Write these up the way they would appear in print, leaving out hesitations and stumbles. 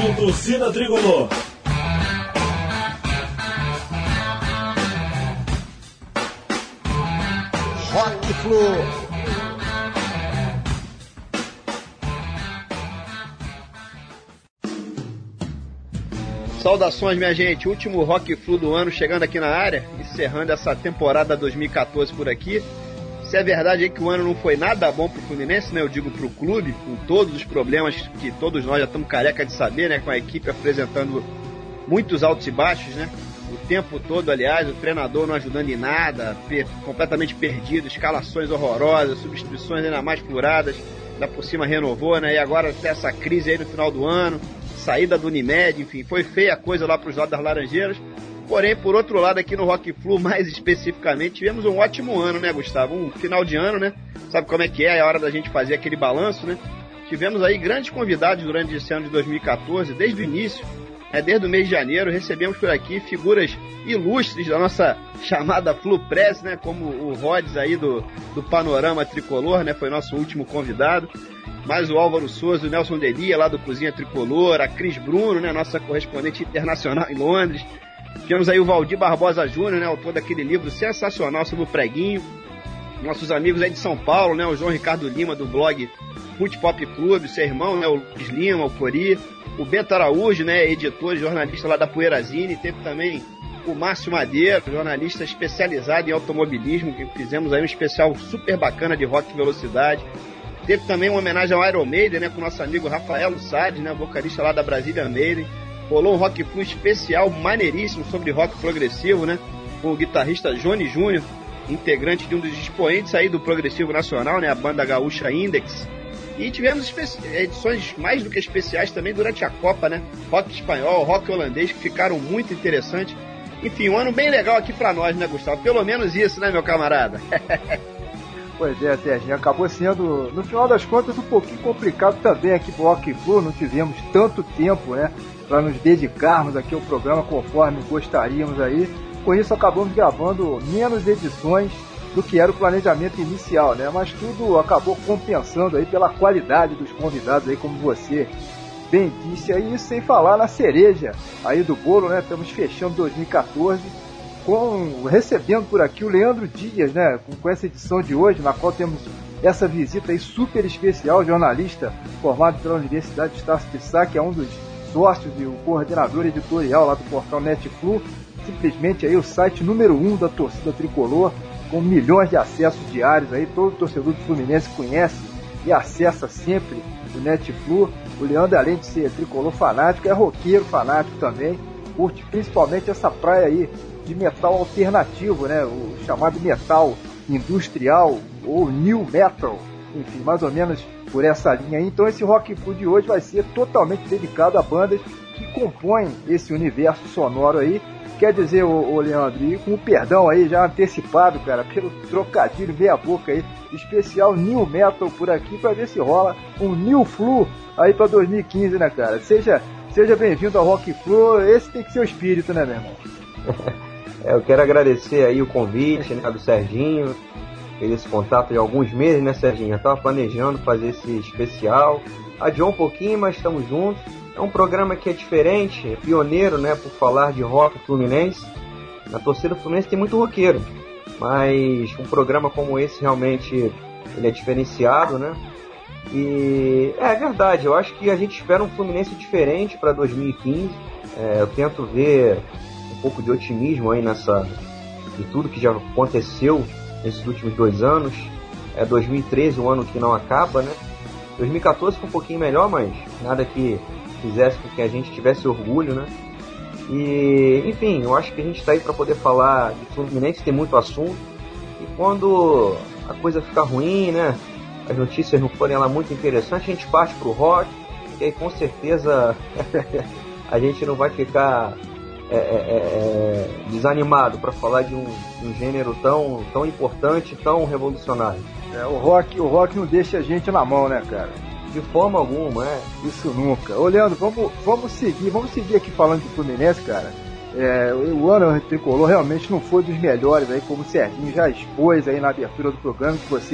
Rádio Torcida Tricolor. Rock Flu. Saudações, minha gente. Último Rock Flu do ano chegando aqui na área, encerrando essa temporada 2014 por aqui. Se é verdade aí que o ano não foi nada bom pro Fluminense, né? Eu digo pro clube, com todos os problemas que todos nós já estamos careca de saber, né? Com a equipe apresentando muitos altos e baixos, né? O tempo todo, aliás, o treinador não ajudando em nada, completamente perdido, escalações horrorosas, substituições ainda mais furadas, ainda por cima renovou, né? E agora até essa crise aí no final do ano, saída do Unimed, enfim, foi feia a coisa lá pros lados das Laranjeiras. Porém, por outro lado, aqui no Rock Flu, mais especificamente, tivemos um ótimo ano, né, Gustavo? Um final de ano, né? Sabe como é que é a hora da gente fazer aquele balanço, né? Tivemos aí grandes convidados durante esse ano de 2014, desde o início, desde o mês de janeiro, recebemos por aqui figuras ilustres da nossa chamada Flu Press, né? Como o Rods aí do Panorama Tricolor, né? Foi nosso último convidado. Mais o Álvaro Souza, o Nelson Delia, lá do Cozinha Tricolor, a Cris Bruno, né? Nossa correspondente internacional em Londres. Tivemos aí o Valdir Barbosa Júnior, né, autor daquele livro sensacional sobre o preguinho. Nossos amigos aí de São Paulo, né, o João Ricardo Lima, do blog Fute Pop Clube, seu irmão, né, o Luiz Lima, o Cori. O Beto Araújo, né, editor e jornalista lá da Poeirazine. Teve também o Márcio Madeira, jornalista especializado em automobilismo, que fizemos aí um especial super bacana de rock e velocidade. Teve também uma homenagem ao Iron Maiden, né, com o nosso amigo Rafael Sade, né, vocalista lá da Brasília Maiden. Rolou um Rock Flu especial, maneiríssimo, sobre rock progressivo, né? Com o guitarrista Johnny Júnior, integrante de um dos expoentes aí do progressivo nacional, né? A banda gaúcha Index. E tivemos edições mais do que especiais também durante a Copa, né? Rock espanhol, rock holandês, que ficaram muito interessantes. Enfim, um ano bem legal aqui pra nós, né, Gustavo? Pelo menos isso, né, meu camarada? Pois é, Serginho, acabou sendo, no final das contas, um pouquinho complicado também aqui pro Rock Flu. Não tivemos tanto tempo, né, para nos dedicarmos aqui ao programa conforme gostaríamos aí. Com isso acabamos gravando menos edições do que era o planejamento inicial, né? Mas tudo acabou compensando aí pela qualidade dos convidados aí, como você bem disse aí, sem falar na cereja aí do bolo, né? Estamos fechando 2014 recebendo por aqui o Leandro Dias, né? Com essa edição de hoje, na qual temos essa visita aí super especial, jornalista formado pela Universidade de Estácio de Sá, que é um dos sócios e o coordenador editorial lá do portal Netflu, simplesmente aí o site número 1 da torcida tricolor, com milhões de acessos diários aí, todo torcedor do Fluminense conhece e acessa sempre o Netflu. O Leandro, além de ser tricolor fanático, é roqueiro fanático também, curte principalmente essa praia aí de metal alternativo, né, o chamado metal industrial ou new metal, enfim, mais ou menos por essa linha aí. Então esse Rock Flu de hoje vai ser totalmente dedicado a bandas que compõem esse universo sonoro aí. Quer dizer, ô Leandro, e com o perdão aí já antecipado, cara, pelo trocadilho meia boca aí, especial New Metal por aqui, pra ver se rola um New Flu aí pra 2015, né, cara? Seja bem-vindo ao Rock Flu, esse tem que ser o espírito, né, meu irmão? Eu quero agradecer aí o convite, né, do Serginho. Fez esse contato de alguns meses, né, Serginho? Eu estava planejando fazer esse especial. Adiou um pouquinho, mas estamos juntos. É um programa que é diferente, é pioneiro, né, por falar de rock fluminense. Na torcida fluminense tem muito roqueiro, mas um programa como esse realmente ele é diferenciado, né? E é verdade, eu acho que a gente espera um Fluminense diferente para 2015. Eu tento ver um pouco de otimismo aí de tudo que já aconteceu nesses últimos 2 anos. 2013, um ano que não acaba, né? 2014 foi um pouquinho melhor, mas nada que fizesse com que a gente tivesse orgulho, né? E, enfim, eu acho que a gente está aí para poder falar de Fluminense, tem muito assunto. E quando a coisa ficar ruim, né? As notícias não forem lá muito interessantes, a gente parte pro rock, e aí com certeza a gente não vai ficar desanimado para falar de um gênero tão importante, tão revolucionário. O rock não deixa a gente na mão, né, cara? De forma alguma, Isso nunca. Ô, Leandro, vamos seguir aqui falando de Fluminense, cara. O ano tricolor realmente não foi dos melhores, aí, como o Serginho já expôs aí na abertura do programa, que você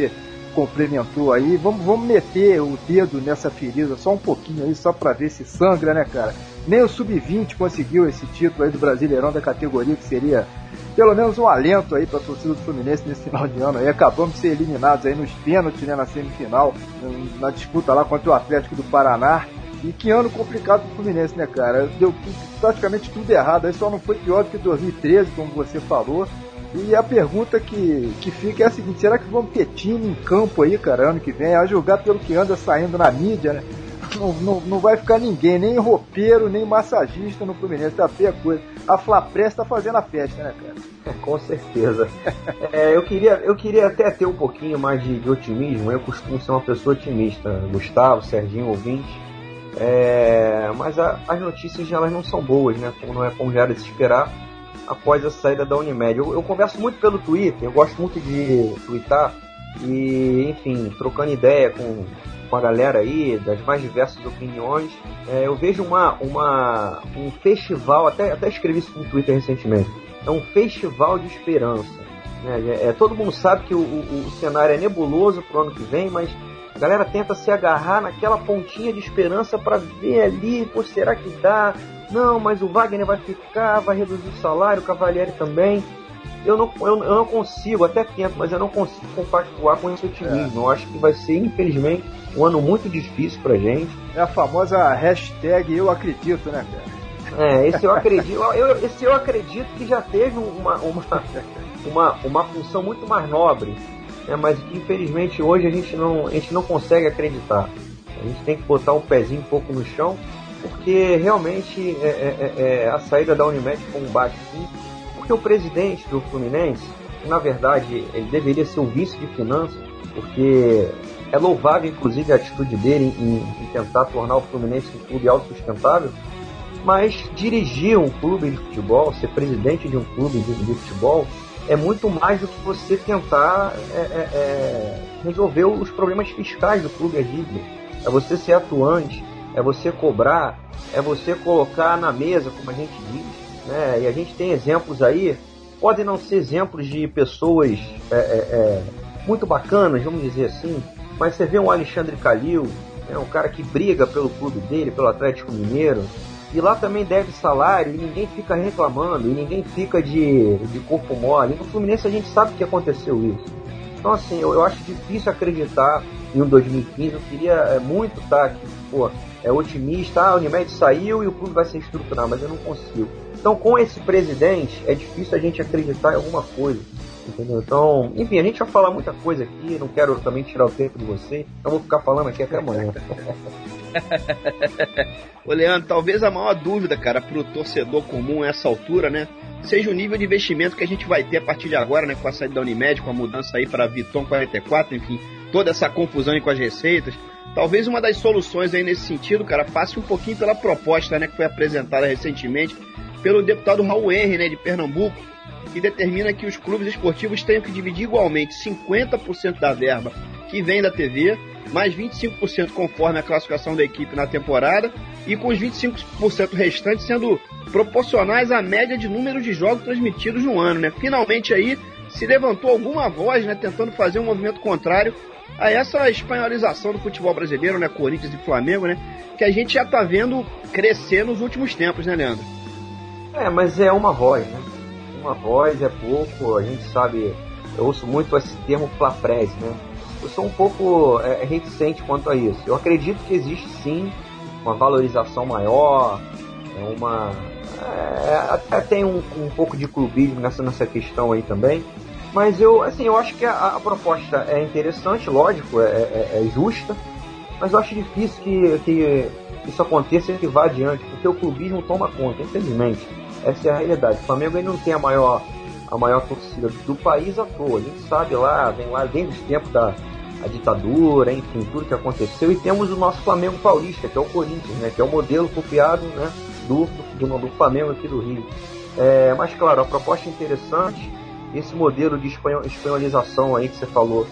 complementou aí. Vamos meter o dedo nessa ferida só um pouquinho aí, só pra ver se sangra, né, cara? Nem o Sub-20 conseguiu esse título aí do Brasileirão da categoria, que seria pelo menos um alento aí pra torcida do Fluminense nesse final de ano aí. Acabamos de ser eliminados aí nos pênaltis, né, na semifinal, na disputa lá contra o Atlético do Paraná. E que ano complicado pro Fluminense, né, cara? Deu praticamente tudo errado, aí só não foi pior do que 2013, como você falou. E a pergunta que fica é a seguinte: será que vamos ter time em campo aí, cara, ano que vem? A julgar pelo que anda saindo na mídia, né? Não vai ficar ninguém, nem roupeiro, nem massagista no Fluminense, tá feia coisa. A Flapress tá fazendo a festa, né, cara? Com certeza. Eu queria até ter um pouquinho mais de otimismo. Eu costumo ser uma pessoa otimista, Gustavo, Serginho, ouvinte. Mas as notícias elas não são boas, né? Como já era de se esperar após a saída da Unimed. Eu converso muito pelo Twitter, eu gosto muito de twittar e, enfim, trocando ideia com a galera aí, das mais diversas opiniões. Eu vejo um festival, até escrevi isso no Twitter recentemente, é um festival de esperança, né? Todo mundo sabe que o cenário é nebuloso pro ano que vem, mas a galera tenta se agarrar naquela pontinha de esperança para ver ali, pô, será que dá? Não, mas o Wagner vai ficar, vai reduzir o salário, o Cavalieri também. Eu não consigo, até tento, mas eu não consigo compactuar com esse otimismo. Eu acho que vai ser, infelizmente, um ano muito difícil pra gente. É a famosa hashtag eu acredito, né, cara? Esse eu acredito que já teve uma função muito mais nobre, né, mas que infelizmente hoje a gente não consegue acreditar. A gente tem que botar um pezinho um pouco no chão, porque realmente a saída da Unimed foi um baque, sim, porque o presidente do Fluminense, na verdade, ele deveria ser o vice de finanças, porque é louvável, inclusive, a atitude dele em tentar tornar o Fluminense um clube autossustentável, mas dirigir um clube de futebol, ser presidente de um clube de futebol, é muito mais do que você tentar resolver os problemas fiscais do clube, a dívida. É você ser atuante, é você cobrar, é você colocar na mesa, como a gente diz, né? E a gente tem exemplos aí, podem não ser exemplos de pessoas muito bacanas, vamos dizer assim, mas você vê um Alexandre Calil, né, um cara que briga pelo clube dele, pelo Atlético Mineiro, e lá também deve salário, e ninguém fica reclamando, e ninguém fica de corpo mole. No Fluminense a gente sabe que aconteceu isso. Então, assim, eu acho difícil acreditar em um 2015. Eu queria muito estar aqui, otimista. A Unimed saiu e o clube vai se estruturar, mas eu não consigo. Então, com esse presidente, é difícil a gente acreditar em alguma coisa, entendeu? Então, enfim, a gente vai falar muita coisa aqui, não quero também tirar o tempo de você, então vou ficar falando aqui até amanhã. Ô Leandro, talvez a maior dúvida, cara, pro torcedor comum a essa altura, né, seja o nível de investimento que a gente vai ter a partir de agora, né, com a saída da Unimed, com a mudança aí para Viton 44, enfim, toda essa confusão aí com as receitas. Talvez uma das soluções aí nesse sentido, cara, passe um pouquinho pela proposta, né, que foi apresentada recentemente pelo deputado Raul Henry, né, de Pernambuco, que determina que os clubes esportivos tenham que dividir igualmente 50% da verba que vem da TV, mais 25% conforme a classificação da equipe na temporada, e com os 25% restantes sendo proporcionais à média de número de jogos transmitidos no ano, né? Finalmente aí se levantou alguma voz, né, tentando fazer um movimento contrário a essa espanholização do futebol brasileiro, né, Corinthians e Flamengo, né, que a gente já tá vendo crescer nos últimos tempos, né, Leandro? Mas é uma voz, né? Uma voz é pouco, a gente sabe, eu ouço muito esse termo Flapress, né? Eu sou um pouco reticente quanto a isso. Eu acredito que existe sim uma valorização maior, até tem um pouco de clubismo nessa questão aí também, mas eu acho que a proposta é interessante, lógico, é justa, mas eu acho difícil que isso aconteça e que vá adiante, porque o clubismo toma conta, infelizmente. Essa é a realidade. O Flamengo ainda não tem a maior torcida do país à toa. A gente sabe vem lá desde os tempos da ditadura, enfim, tudo que aconteceu. E temos o nosso Flamengo paulista, que é o Corinthians, né, que é o modelo copiado, né, do Flamengo aqui do Rio. Mas, claro, a proposta é interessante. Esse modelo de espanholização aí que você falou,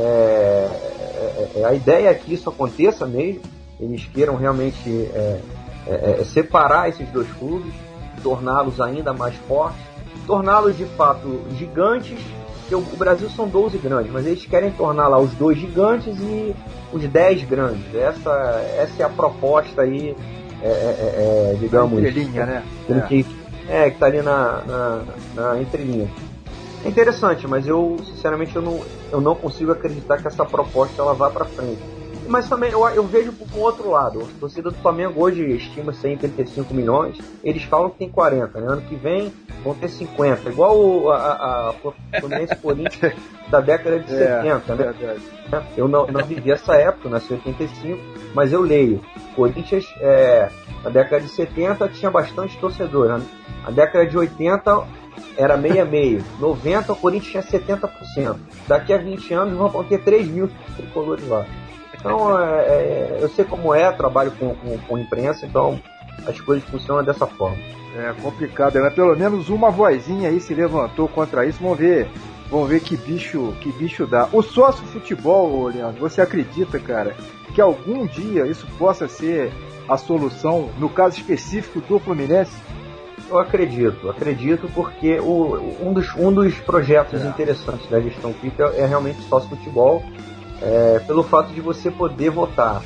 a ideia é que isso aconteça mesmo. Eles queiram realmente separar esses dois clubes, torná-los ainda mais fortes, torná-los de fato gigantes, porque o Brasil são 12 grandes, mas eles querem tornar lá os 2 gigantes e os 10 grandes. Essa é a proposta aí, digamos. Entrelinha, né? Que está ali na entrelinha. É interessante, mas eu, sinceramente, eu não consigo acreditar que essa proposta ela vá para frente. Mas também eu vejo por um outro lado. A torcida do Flamengo hoje estima-se em 35 milhões. Eles falam que tem 40, né? Ano que vem vão ter 50. Igual a Fluminense Corinthians da década de 70, né? Eu não vivi essa época, nasci em 85, mas eu leio. Corinthians, na década de 70, tinha bastante torcedor. Né? Na década de 80, era meio. 90, o Corinthians tinha 70%. Daqui a 20 anos, vão ter 3 mil tricolores lá. Então, eu sei como trabalho com imprensa, então as coisas funcionam dessa forma. É complicado, né? Pelo menos uma vozinha aí se levantou contra isso. Vamos ver que bicho dá. O sócio futebol, Leandro, você acredita, cara, que algum dia isso possa ser a solução, no caso específico do Fluminense? Eu acredito porque um dos projetos interessantes da gestão Peter é realmente o sócio futebol. Pelo fato de você poder votar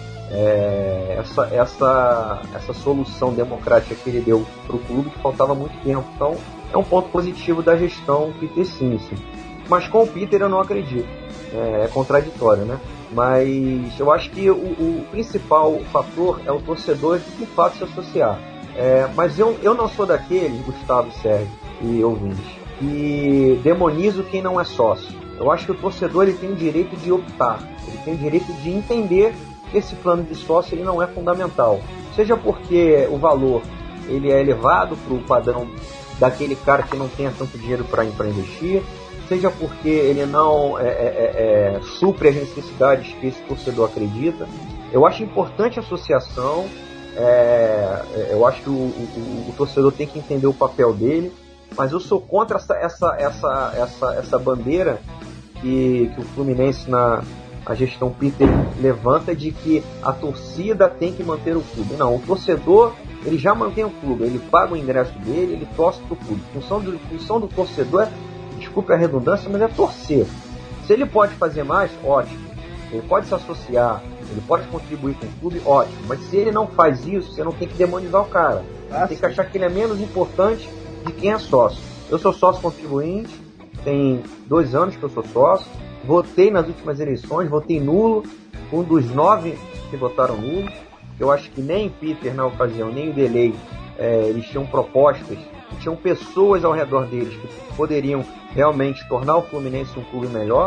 essa solução democrática que ele deu para o clube, que faltava muito tempo. Então, é um ponto positivo da gestão Peter Simpson. Mas com o Peter eu não acredito. É contraditório, né? Mas eu acho que o principal fator é o torcedor de fato se associar. Mas eu não sou daqueles, Gustavo, Sérgio e ouvintes, que demonizo quem não é sócio. Eu acho que o torcedor ele tem o direito de optar, ele tem o direito de entender que esse plano de sócio ele não é fundamental. Seja porque o valor ele é elevado para o padrão daquele cara que não tenha tanto dinheiro para investir, seja porque ele não supre as necessidades que esse torcedor acredita. Eu acho importante a associação, eu acho que o torcedor tem que entender o papel dele, mas eu sou contra essa bandeira que o Fluminense a gestão Peter levanta de que a torcida tem que manter o clube. Não, o torcedor ele já mantém o clube, ele paga o ingresso dele, ele torce para o clube. A função do torcedor desculpe a redundância, mas é torcer. Se ele pode fazer mais, ótimo. Ele pode se associar, ele pode contribuir com o clube, ótimo. Mas se ele não faz isso, você não tem que demonizar o cara. Você tem que achar que ele é menos importante de quem é sócio. Eu sou sócio contribuinte, tem 2 anos que eu sou sócio, votei nas últimas eleições, votei nulo, um dos 9 que votaram nulo. Eu acho que nem Peter na ocasião, nem o Delay, eles tinham propostas, tinham pessoas ao redor deles que poderiam realmente tornar o Fluminense um clube melhor.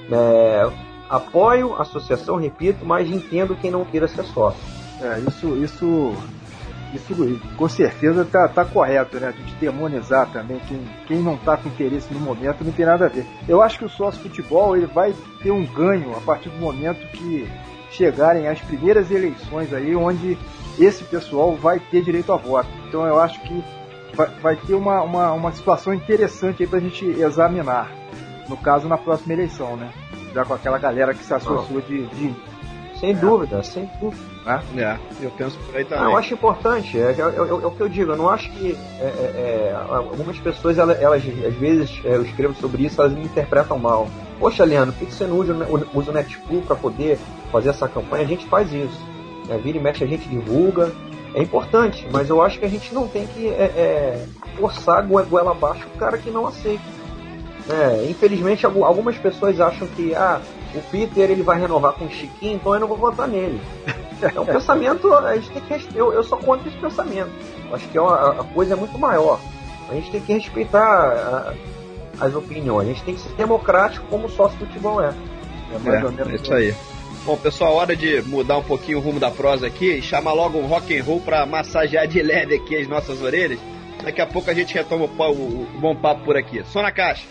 Apoio a associação, repito, mas entendo quem não queira ser sócio. Isso com certeza tá correto, né? A gente demonizar também quem não tá com interesse no momento, não tem nada a ver. Eu acho que o sócio futebol ele vai ter um ganho a partir do momento que chegarem as primeiras eleições aí, onde esse pessoal vai ter direito a voto. Então eu acho que vai ter uma situação interessante aí pra gente examinar. No caso, na próxima eleição, né? Já com aquela galera que se associou de sem dúvida. Eu penso por aí também. Eu acho importante, é o que eu digo, eu não acho que algumas pessoas, elas às vezes, eu escrevo sobre isso, elas me interpretam mal. Poxa, Leandro, por que você não usa o Netpool para poder fazer essa campanha? A gente faz isso. Vira e mexe, a gente divulga. É importante, mas eu acho que a gente não tem que forçar a goela abaixo o cara que não aceita. Infelizmente, algumas pessoas acham que o Peter ele vai renovar com o Chiquinho, então eu não vou votar nele. É um pensamento, a gente tem que eu sou contra esse pensamento. Acho que a coisa é muito maior. A gente tem que respeitar as opiniões. A gente tem que ser democrático como o sócio futebol é. Mais ou menos isso aí. Bom, pessoal, hora de mudar um pouquinho o rumo da prosa aqui e chamar logo um rock and roll para massagear de leve aqui as nossas orelhas. Daqui a pouco a gente retoma o bom papo por aqui. Só na caixa.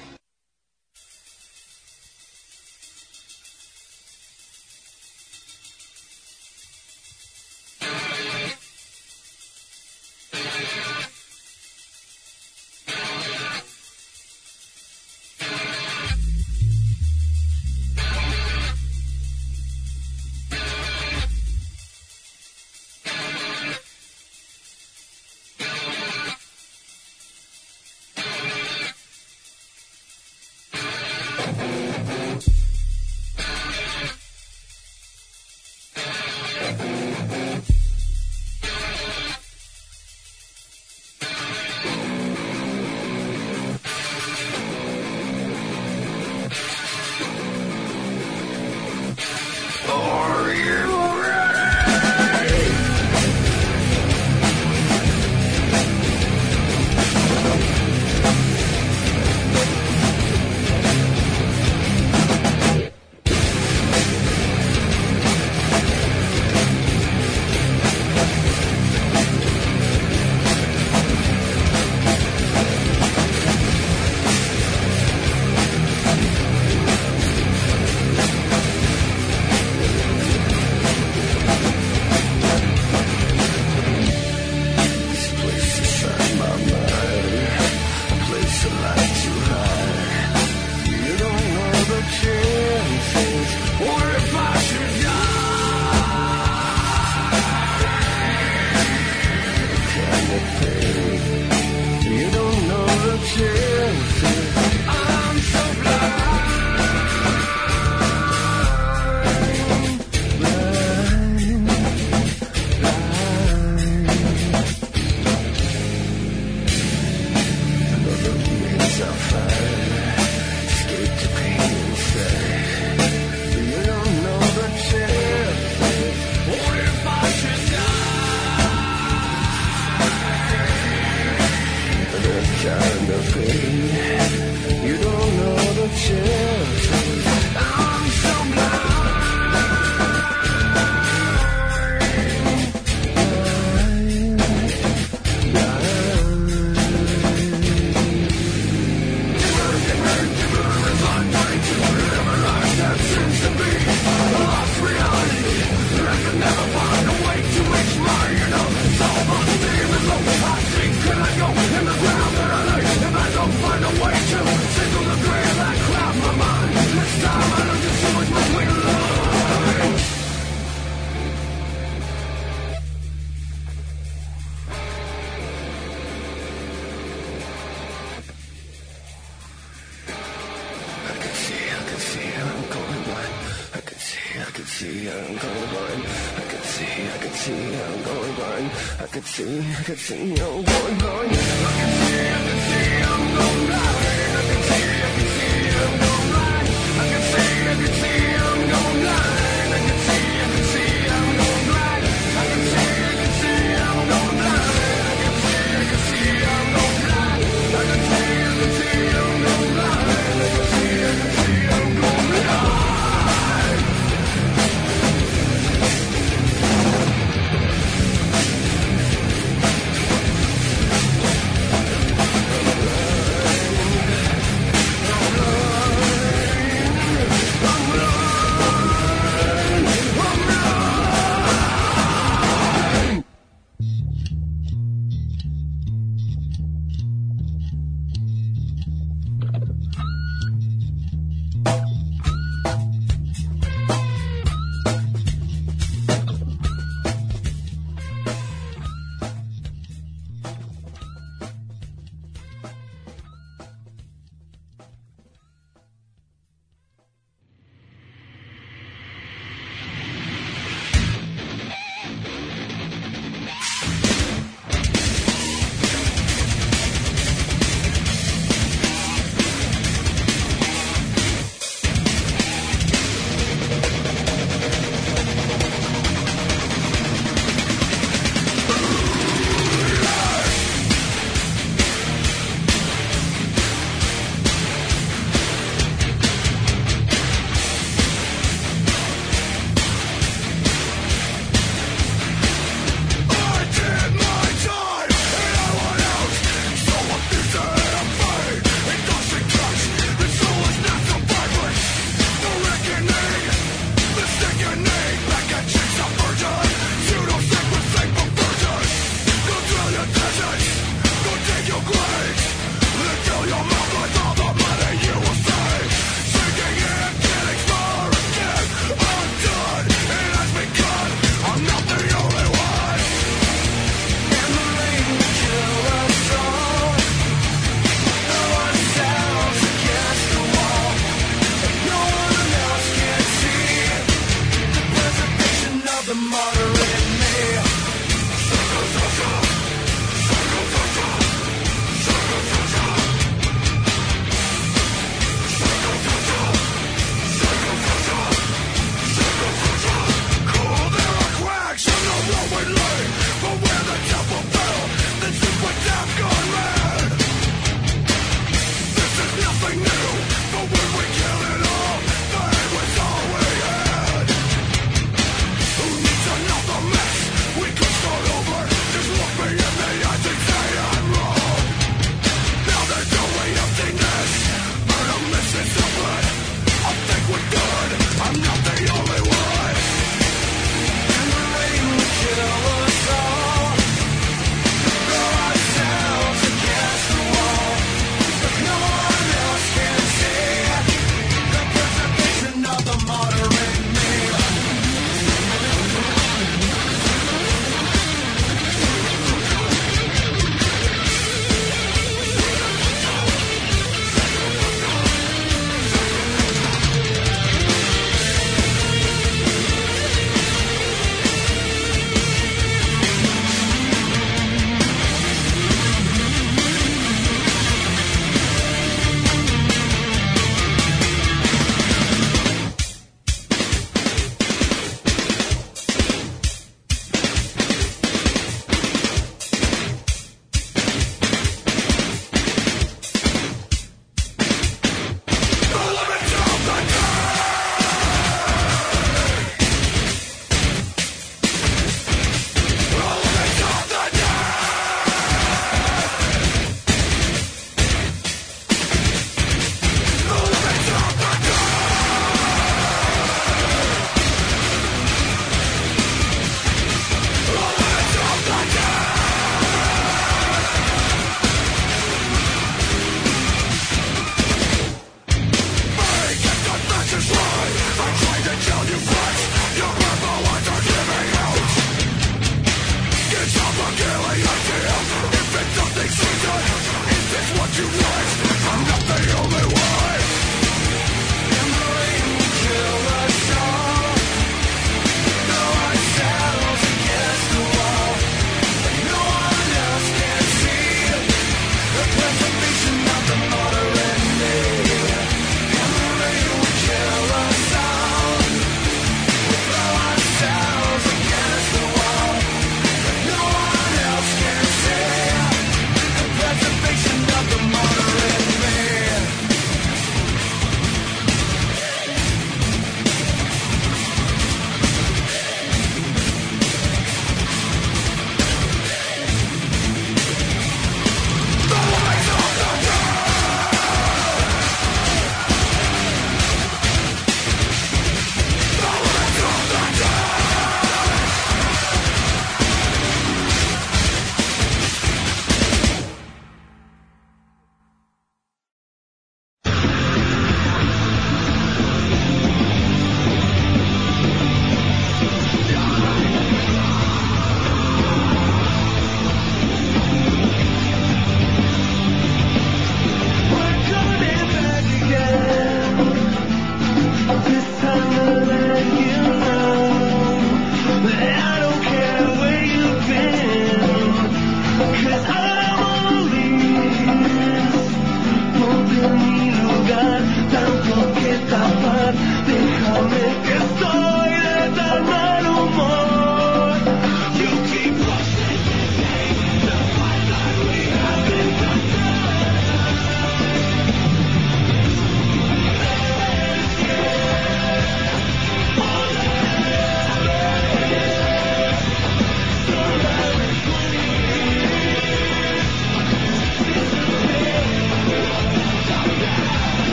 What you want, I'm not the only one. In the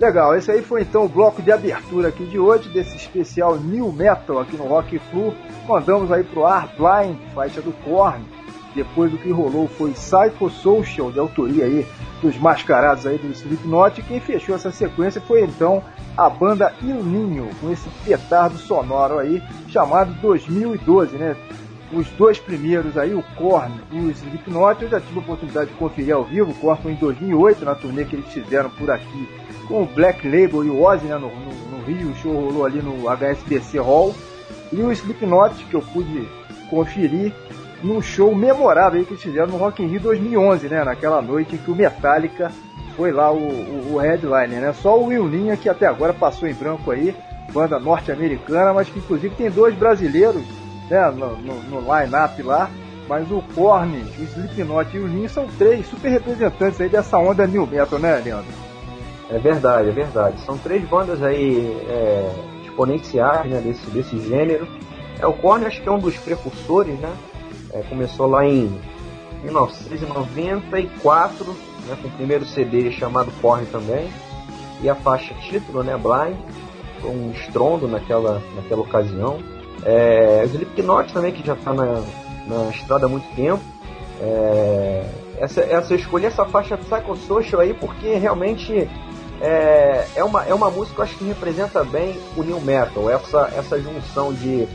Legal, esse aí foi então o bloco de abertura aqui de hoje, desse especial New Metal aqui no Rock Flu. Mandamos aí pro ar Blind, faixa do Korn. Depois do que rolou foi Psychosocial, de autoria aí dos mascarados aí do Slipknot. E quem fechou essa sequência foi então a banda Il Ninho, com esse petardo sonoro aí, chamado 2012, né? Os dois primeiros aí, o Korn e o Slipknot, eu já tive a oportunidade de conferir ao vivo. O Korn foi em 2008, na turnê que eles fizeram por aqui com o Black Label e o Ozzy, né, no Rio. O show rolou ali no HSBC Hall. E o Slipknot, que eu pude conferir num show memorável aí que eles fizeram no Rock in Rio 2011, né, naquela noite em que o Metallica foi lá o headliner, né? Só o Will Ninho, que até agora passou em branco aí, banda norte-americana, mas que inclusive tem dois brasileiros, né, no line-up lá. Mas o Korn, o Slipknot e o Ninho são três super representantes aí dessa onda New Metal, né, Leandro? É verdade, é verdade. São três bandas aí exponenciais, né, desse gênero. O Korn acho que é um dos precursores, né? Começou lá em 1994, né, com o primeiro CD chamado Korn também. E a faixa título, né, Blind, foi um estrondo naquela ocasião. O Slipknot também, que já está na estrada há muito tempo. Eu escolhi essa faixa Psychosocial aí porque realmente é uma música que eu acho que representa bem o New Metal, essa junção de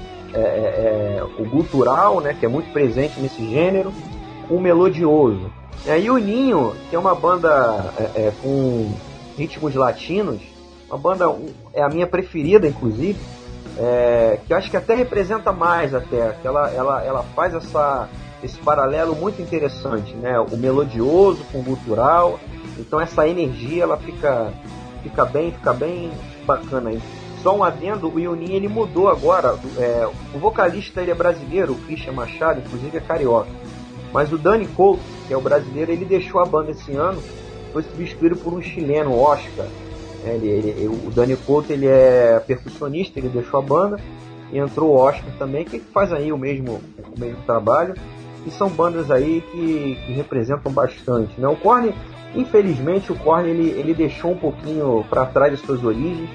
o gutural, né, que é muito presente nesse gênero, com o melodioso. E o Ninho, que é uma banda com ritmos latinos, uma banda, é a minha preferida inclusive, que eu acho que até representa mais, até que ela faz esse paralelo muito interessante, né? O melodioso com o gutural, então essa energia ela fica bem bacana aí. Só um adendo, o Yunin ele mudou agora, o vocalista ele é brasileiro, o Christian Machado, inclusive é carioca, mas o Danny Couto, que é o brasileiro, ele deixou a banda esse ano, foi substituído por um chileno, Oscar. O Danny Couto ele é percussionista, ele deixou a banda, e entrou o Oscar também, que faz aí o mesmo trabalho, e são bandas aí que representam bastante, né? O Korn, infelizmente, ele deixou um pouquinho para trás as suas origens.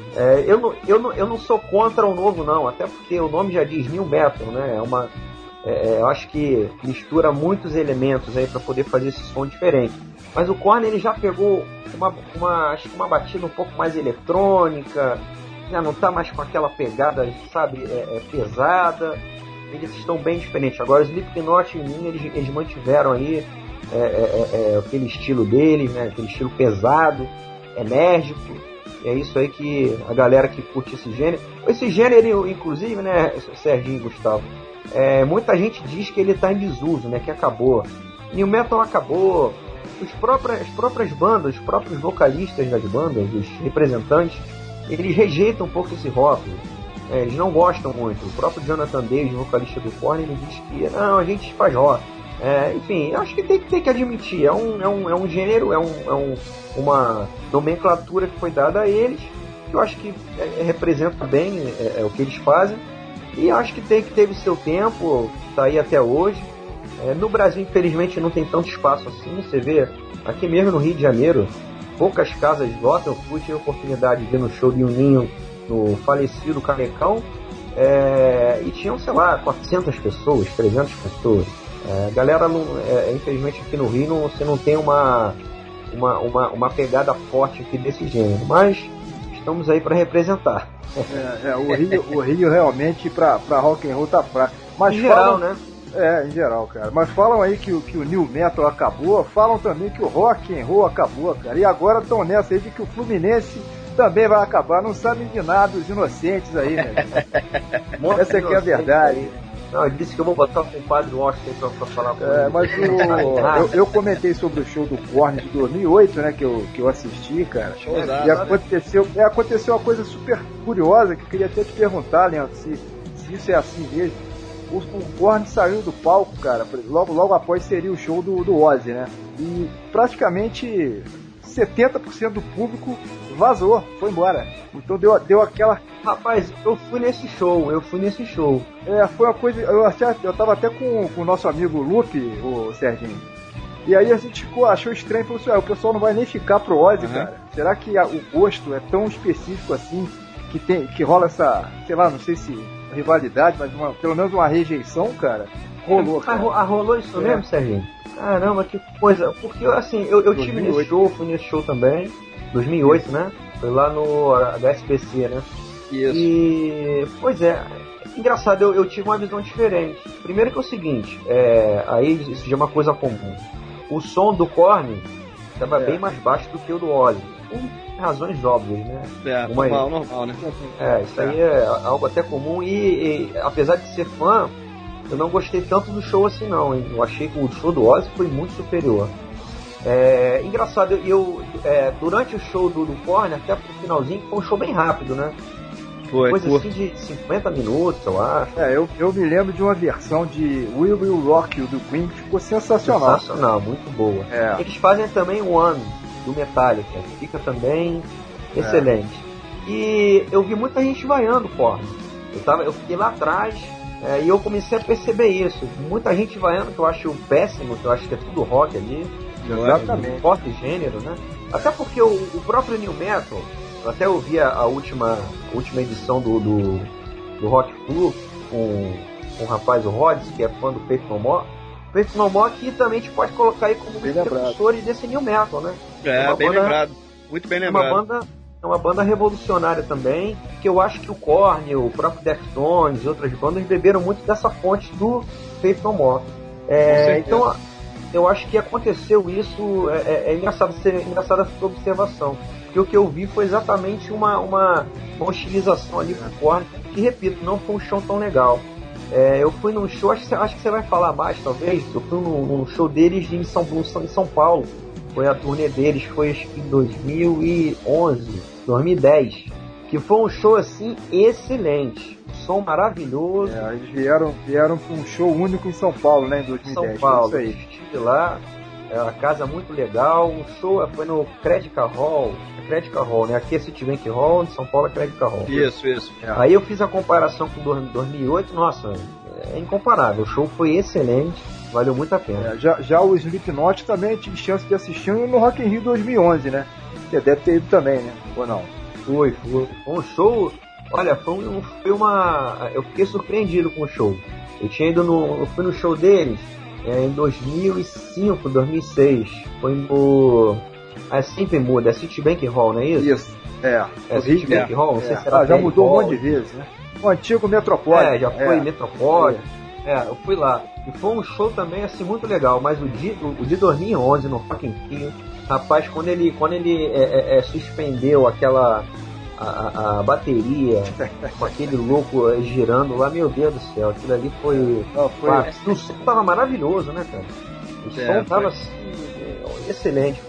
Eu não sou contra o novo, não, até porque o nome já diz New Metal, né? Eu acho que mistura muitos elementos aí para poder fazer esse som diferente. Mas o Korn ele já pegou acho que uma batida um pouco mais eletrônica, já não está mais com aquela pegada, sabe, pesada. Eles estão bem diferentes. Agora, os Slipknot e o Ninho, eles mantiveram aí aquele estilo deles, né? Aquele estilo pesado, enérgico. E é isso aí que a galera que curte esse gênero, inclusive, né, Serginho e Gustavo, muita gente diz que ele está em desuso, né? Que acabou. New Metal acabou. As próprias bandas, os próprios vocalistas das bandas, os representantes, eles rejeitam um pouco esse rótulo. Eles não gostam muito. O próprio Jonathan Davis, vocalista do Korn, ele diz que não, a gente faz rock. Enfim, acho que tem que admitir. É um gênero, uma nomenclatura que foi dada a eles, que eu acho que representa bem o que eles fazem. E acho que teve seu tempo, está aí até hoje. No Brasil, infelizmente, não tem tanto espaço assim. Você vê, aqui mesmo no Rio de Janeiro, poucas casas lotam. Eu tive a oportunidade de ver no show de Ninho, no falecido Canecão, e tinham, sei lá, 400 pessoas, 300 pessoas. Galera, infelizmente, aqui no Rio você não tem uma pegada forte aqui desse gênero, mas estamos aí para representar. O Rio realmente para rock and roll tá fraco. Mas em geral, né? Em geral, cara. Mas falam aí que o New Metal acabou, falam também que o rock and roll acabou, cara. E agora estão nessa aí de que o Fluminense também vai acabar. Não sabem de nada os inocentes aí, né? Essa aqui é a verdade. Não, ele disse que eu vou botar o compadre Washington pra falar com ele. Mas eu comentei sobre o show do Korn de 2008, né, que eu assisti, cara. E aconteceu uma coisa super curiosa que eu queria até te perguntar, Leandro, se isso é assim mesmo. O Korn saiu do palco, cara, logo após seria o show do Ozzy, né? E praticamente 70% do público vazou, foi embora. Então deu aquela... Rapaz, eu fui nesse show. Foi uma coisa... Eu tava até com o nosso amigo Lupe, o Serginho. E aí a gente achou estranho e falou assim, o pessoal não vai nem ficar pro Ozzy, cara. Será que o gosto é tão específico assim, que rola essa, sei lá, não sei se rivalidade, mas pelo menos uma rejeição, cara? Rolou, cara. Rolou isso mesmo, Serginho? Caramba, que coisa. Porque, assim, eu tive nesse show, fui nesse show também, 2008, né? Foi lá no HSBC, né? Isso. E, pois é, engraçado, eu tive uma visão diferente. Primeiro que é o seguinte, aí isso já é uma coisa comum. O som do Korn estava bem mais baixo do que o do Ozzy. Por razões óbvias, né? Normal, né? Isso aí é algo até comum e apesar de ser fã, eu não gostei tanto do show assim não, hein? Eu achei que o show do Ozzy foi muito superior. Engraçado, durante o show do Korn, até pro finalzinho, foi um show bem rápido, né? Coisa assim de 50 minutos, eu acho. Eu me lembro de uma versão de We Will Rock You do Queen que ficou sensacional. Sensacional, muito boa. Eles fazem também o One do Metallica, fica também excelente. E eu vi muita gente vaiando o Korn. Eu fiquei lá atrás e eu comecei a perceber isso. Muita gente vaiando, que eu acho péssimo, que eu acho que é tudo rock ali. Exatamente. Forte gênero, né? Até porque o próprio New Metal, eu até ouvi a última edição do Rock Flu com o rapaz, o Rhodes, que é fã do Faith No More. Faith No More que também a gente pode colocar aí como precursores desse New Metal, né? Bem lembrado. Muito bem lembrado. É uma banda revolucionária também, que eu acho que o Korn, o próprio Deftones e outras bandas beberam muito dessa fonte do Faith No More. Então, eu acho que aconteceu isso, engraçado essa observação. Porque o que eu vi foi exatamente uma hostilização ali pro Korn, que, repito, não foi um show tão legal. Eu fui num show, acho que você vai falar mais, talvez. Eu fui num show deles em São Paulo. Foi a turnê deles, foi acho que em 2010. Que foi um show, assim, excelente. Som maravilhoso. Eles vieram para um show único em São Paulo, né, em 2010. São Paulo, estive lá. É uma casa muito legal. O show foi no Credica Hall. Credica Hall, né? Aqui é Citibank Hall, em São Paulo é Credica Hall. Isso. Aí eu fiz a comparação com 2008. Nossa, é incomparável. O show foi excelente. Valeu muito a pena. Já o Slipknot também tive chance de assistir no Rock in Rio 2011, né? Você deve ter ido também, né? Ou não? Foi um show. Olha, eu fiquei surpreendido com o show. Eu fui no show deles em 2005, 2006. Foi no sempre muda, é Citibank Hall, não é isso? Isso, Citibank Hall, não sei se era já mudou um monte de vezes, né? O antigo Metropolitan. Já foi Metropolitan. Eu fui lá. E foi um show também, assim, muito legal. Mas o de 2011, no Rock in Rio, rapaz, quando ele suspendeu aquela... A bateria, com aquele louco girando lá, meu Deus do céu, aquilo ali foi... O som tava maravilhoso, né, cara? O som tava assim, excelente.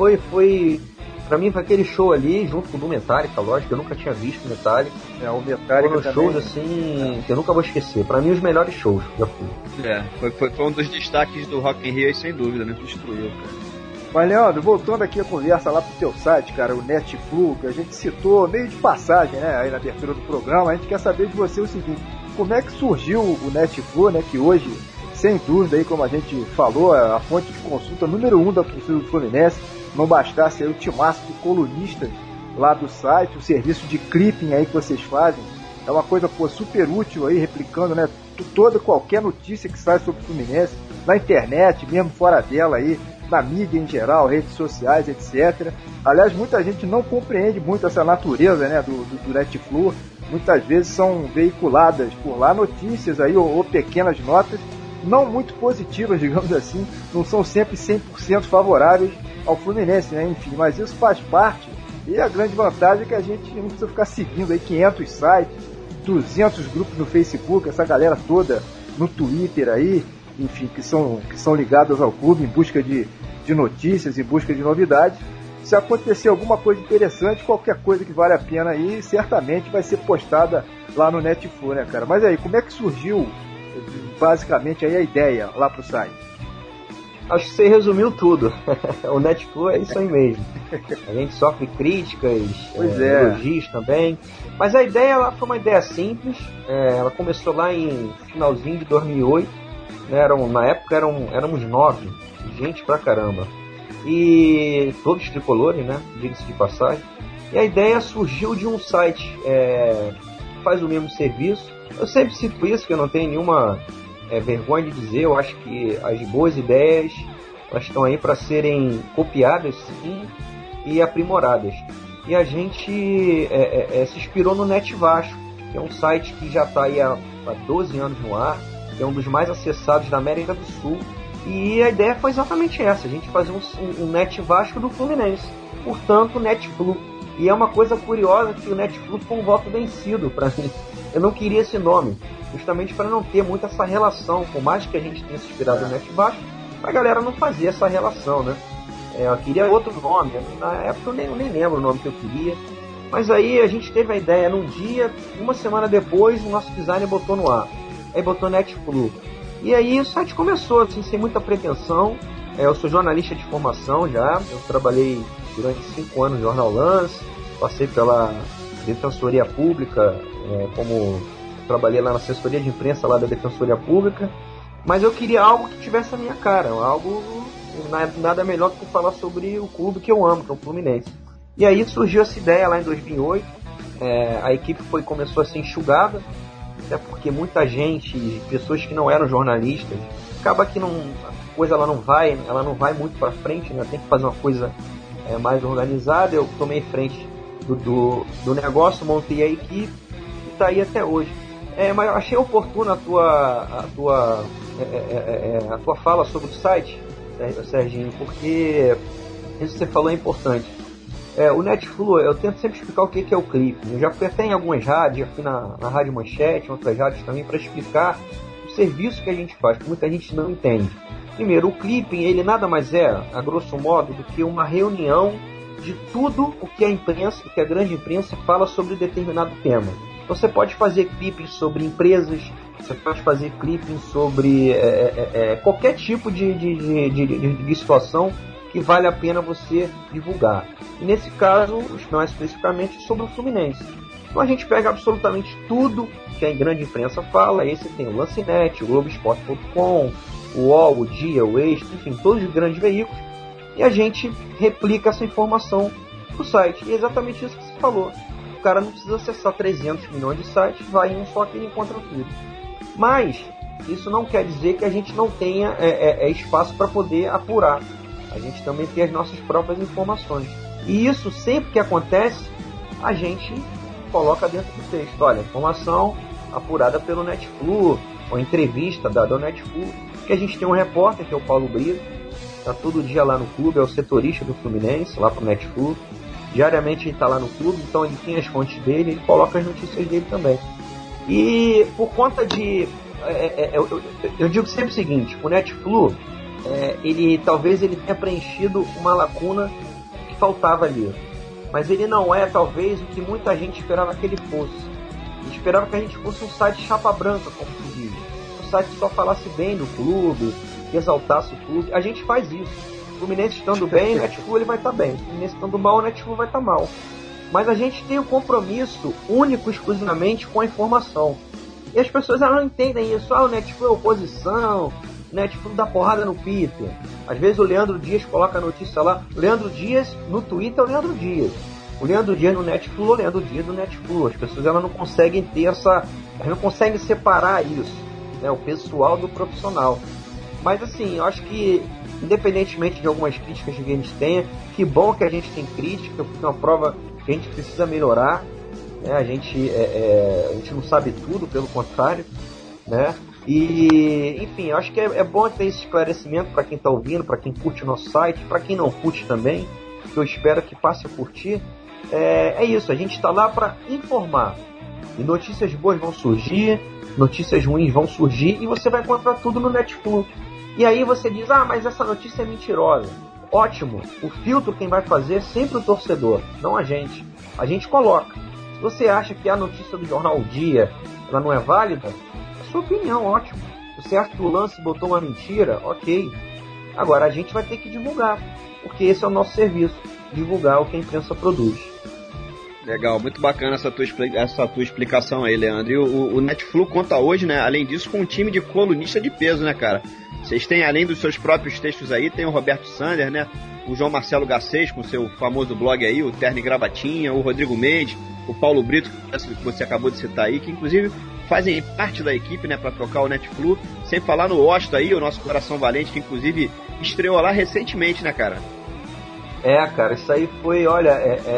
Pra mim foi aquele show ali, junto com o do Metallica, lógico, eu nunca tinha visto o Metallica. O Metallica foram shows assim, que eu nunca vou esquecer. Pra mim, os melhores shows que já fui. Foi um dos destaques do Rock in Rio aí, sem dúvida, né? Destruiu, cara. Mas, Leandro, voltando aqui a conversa lá pro teu site, cara, o Netflu, que a gente citou meio de passagem, né, aí na abertura do programa, a gente quer saber de você o seguinte: como é que surgiu o Netflu, né, que hoje, sem dúvida, aí, como a gente falou, é a fonte de consulta número 1 da torcida do Fluminense, não bastasse aí o timaço de colunistas lá do site, o serviço de clipping aí que vocês fazem, é uma coisa, super útil aí, replicando, né, qualquer notícia que sai sobre o Fluminense, na internet, mesmo fora dela aí, na mídia em geral, redes sociais, etc. Aliás, muita gente não compreende muito essa natureza, né, do Netflu. Muitas vezes são veiculadas por lá notícias aí, ou pequenas notas, não muito positivas, digamos assim, não são sempre 100% favoráveis ao Fluminense, né, enfim, mas isso faz parte, e a grande vantagem é que a gente não precisa ficar seguindo aí 500 sites, 200 grupos no Facebook, essa galera toda no Twitter aí, enfim, que são ligadas ao clube em busca de notícias, em busca de novidades. Se acontecer alguma coisa interessante, qualquer coisa que vale a pena aí, certamente vai ser postada lá no Netflu, né, cara? Mas aí, como é que surgiu, basicamente, aí a ideia lá pro site? Acho que você resumiu tudo. O Netflu é isso aí mesmo. A gente sofre críticas, elogios também. Mas a ideia lá foi uma ideia simples. Ela começou lá em finalzinho de 2008. né? Na época éramos 9, gente pra caramba. E todos tricolores, né? Diga-se de passagem. E a ideia surgiu de um site que faz o mesmo serviço. Eu sempre cito isso, que eu não tenho nenhuma vergonha de dizer. Eu acho que as boas ideias, elas estão aí para serem copiadas, sim, e aprimoradas. E a gente se inspirou no Net Vasco, que é um site que já está aí há 12 anos no ar, que é um dos mais acessados da América do Sul. E a ideia foi exatamente essa, a gente fazer um Net Vasco do Fluminense, portanto Net Flu. E é uma coisa curiosa que o Net Flu foi um voto vencido para mim. Eu não queria esse nome, justamente para não ter muito essa relação, por mais que a gente tenha se inspirado no Net Vasco, a galera não fazia essa relação, né? Eu queria outro nome, na época eu nem lembro o nome que eu queria, mas aí a gente teve a ideia num dia, uma semana depois o nosso designer botou no ar, aí botou Net Flu. E aí o site começou, assim, sem muita pretensão. Eu sou jornalista de formação já, eu trabalhei durante 5 anos no Jornal Lance, passei pela Defensoria Pública, trabalhei lá na assessoria de imprensa lá da Defensoria Pública, mas eu queria algo que tivesse a minha cara, nada melhor do que falar sobre o clube que eu amo, que é o Fluminense. E aí surgiu essa ideia lá em 2008, a equipe começou a ser enxugada, até porque muita gente, pessoas que não eram jornalistas, acaba que a coisa ela não vai muito para frente, né? Tem que fazer uma coisa mais organizada. Eu tomei frente do negócio, montei a equipe e está aí até hoje. Mas eu achei oportuna a tua fala sobre o site, Serginho, porque isso que você falou é importante. O NetFlu, eu tento sempre explicar o que é o clipping. Eu já fui até em algumas rádios, já fui na Rádio Manchete, em outras rádios também, para explicar o serviço que a gente faz, que muita gente não entende. Primeiro, o clipping, ele nada mais é, a grosso modo, do que uma reunião de tudo o que a imprensa, o que a grande imprensa fala sobre determinado tema. Você pode fazer clipping sobre empresas, você pode fazer clipping sobre qualquer tipo de situação que vale a pena você divulgar. E nesse caso, mais especificamente, sobre o Fluminense. Então a gente pega absolutamente tudo que a grande imprensa fala. Esse tem o Lancinete, o Globoesporte.com, o UOL, o Dia, o Extra, enfim, todos os grandes veículos. E a gente replica essa informação no site. E é exatamente isso que você falou. O cara não precisa acessar 300 milhões de sites, vai em um só que ele encontra tudo. Mas isso não quer dizer que a gente não tenha espaço para poder apurar. A gente também tem as nossas próprias informações. E isso, sempre que acontece, a gente coloca dentro do texto. Olha, informação apurada pelo NetFlu, ou entrevista dada ao NetFlu, que a gente tem um repórter, que é o Paulo Brito, está todo dia lá no clube, é o setorista do Fluminense, lá pro NetFlu. Diariamente ele está lá no clube, então ele tem as fontes dele, ele coloca as notícias dele também. E por conta de... eu digo sempre o seguinte, o NetFlu... talvez ele tenha preenchido uma lacuna que faltava ali, mas ele não é talvez o que muita gente esperava que ele fosse. Ele esperava que a gente fosse um site chapa branca, como se diz, um site que só falasse bem do clube, que exaltasse o clube. A gente faz isso. O Fluminense estando bem, o NetFlu ele vai estar bem. O Fluminense estando mal, o NetFlu vai estar mal. Mas a gente tem um compromisso único, exclusivamente com a informação. E as pessoas elas não entendem isso. O NetFlu é oposição, NetFlu dá porrada no Peter. Às vezes o Leandro Dias coloca a notícia lá. O Leandro Dias no Twitter é o Leandro Dias. O Leandro Dias no NetFlu é o Leandro Dias do NetFlu. As pessoas elas não conseguem ter elas não conseguem separar isso, né? O pessoal do profissional. Mas assim, eu acho que independentemente de algumas críticas que a gente tenha, que bom que a gente tem crítica, porque é uma prova que a gente precisa melhorar, né? A gente não sabe tudo, pelo contrário, né? E, enfim, eu acho que é bom ter esse esclarecimento para quem está ouvindo, para quem curte o nosso site, para quem não curte também, que eu espero que passe a curtir. É isso, a gente está lá para informar. E notícias boas vão surgir, notícias ruins vão surgir, e você vai encontrar tudo no NetFlu. E aí você diz, mas essa notícia é mentirosa. Ótimo, o filtro quem vai fazer é sempre o torcedor, não a gente. A gente coloca. Se você acha que a notícia do Jornal O Dia ela não é válida, é sua opinião, ótimo. Se você acha que o Lance botou uma mentira, ok. Agora a gente vai ter que divulgar, porque esse é o nosso serviço, divulgar o que a imprensa produz. Legal, muito bacana essa tua explicação aí, Leandro. E o Netflu conta hoje, né, além disso, com um time de colunista de peso, né, cara? Vocês têm, além dos seus próprios textos aí, tem o Roberto Sander, né? O João Marcelo Garcês, com seu famoso blog aí, o Terno e Gravatinha, o Rodrigo Mendes, o Paulo Brito, que você acabou de citar aí, que inclusive fazem parte da equipe, né, para tocar o Netflu. Sem falar no Osto aí, o nosso Coração Valente, que inclusive estreou lá recentemente, né, cara? Cara, isso aí foi, olha,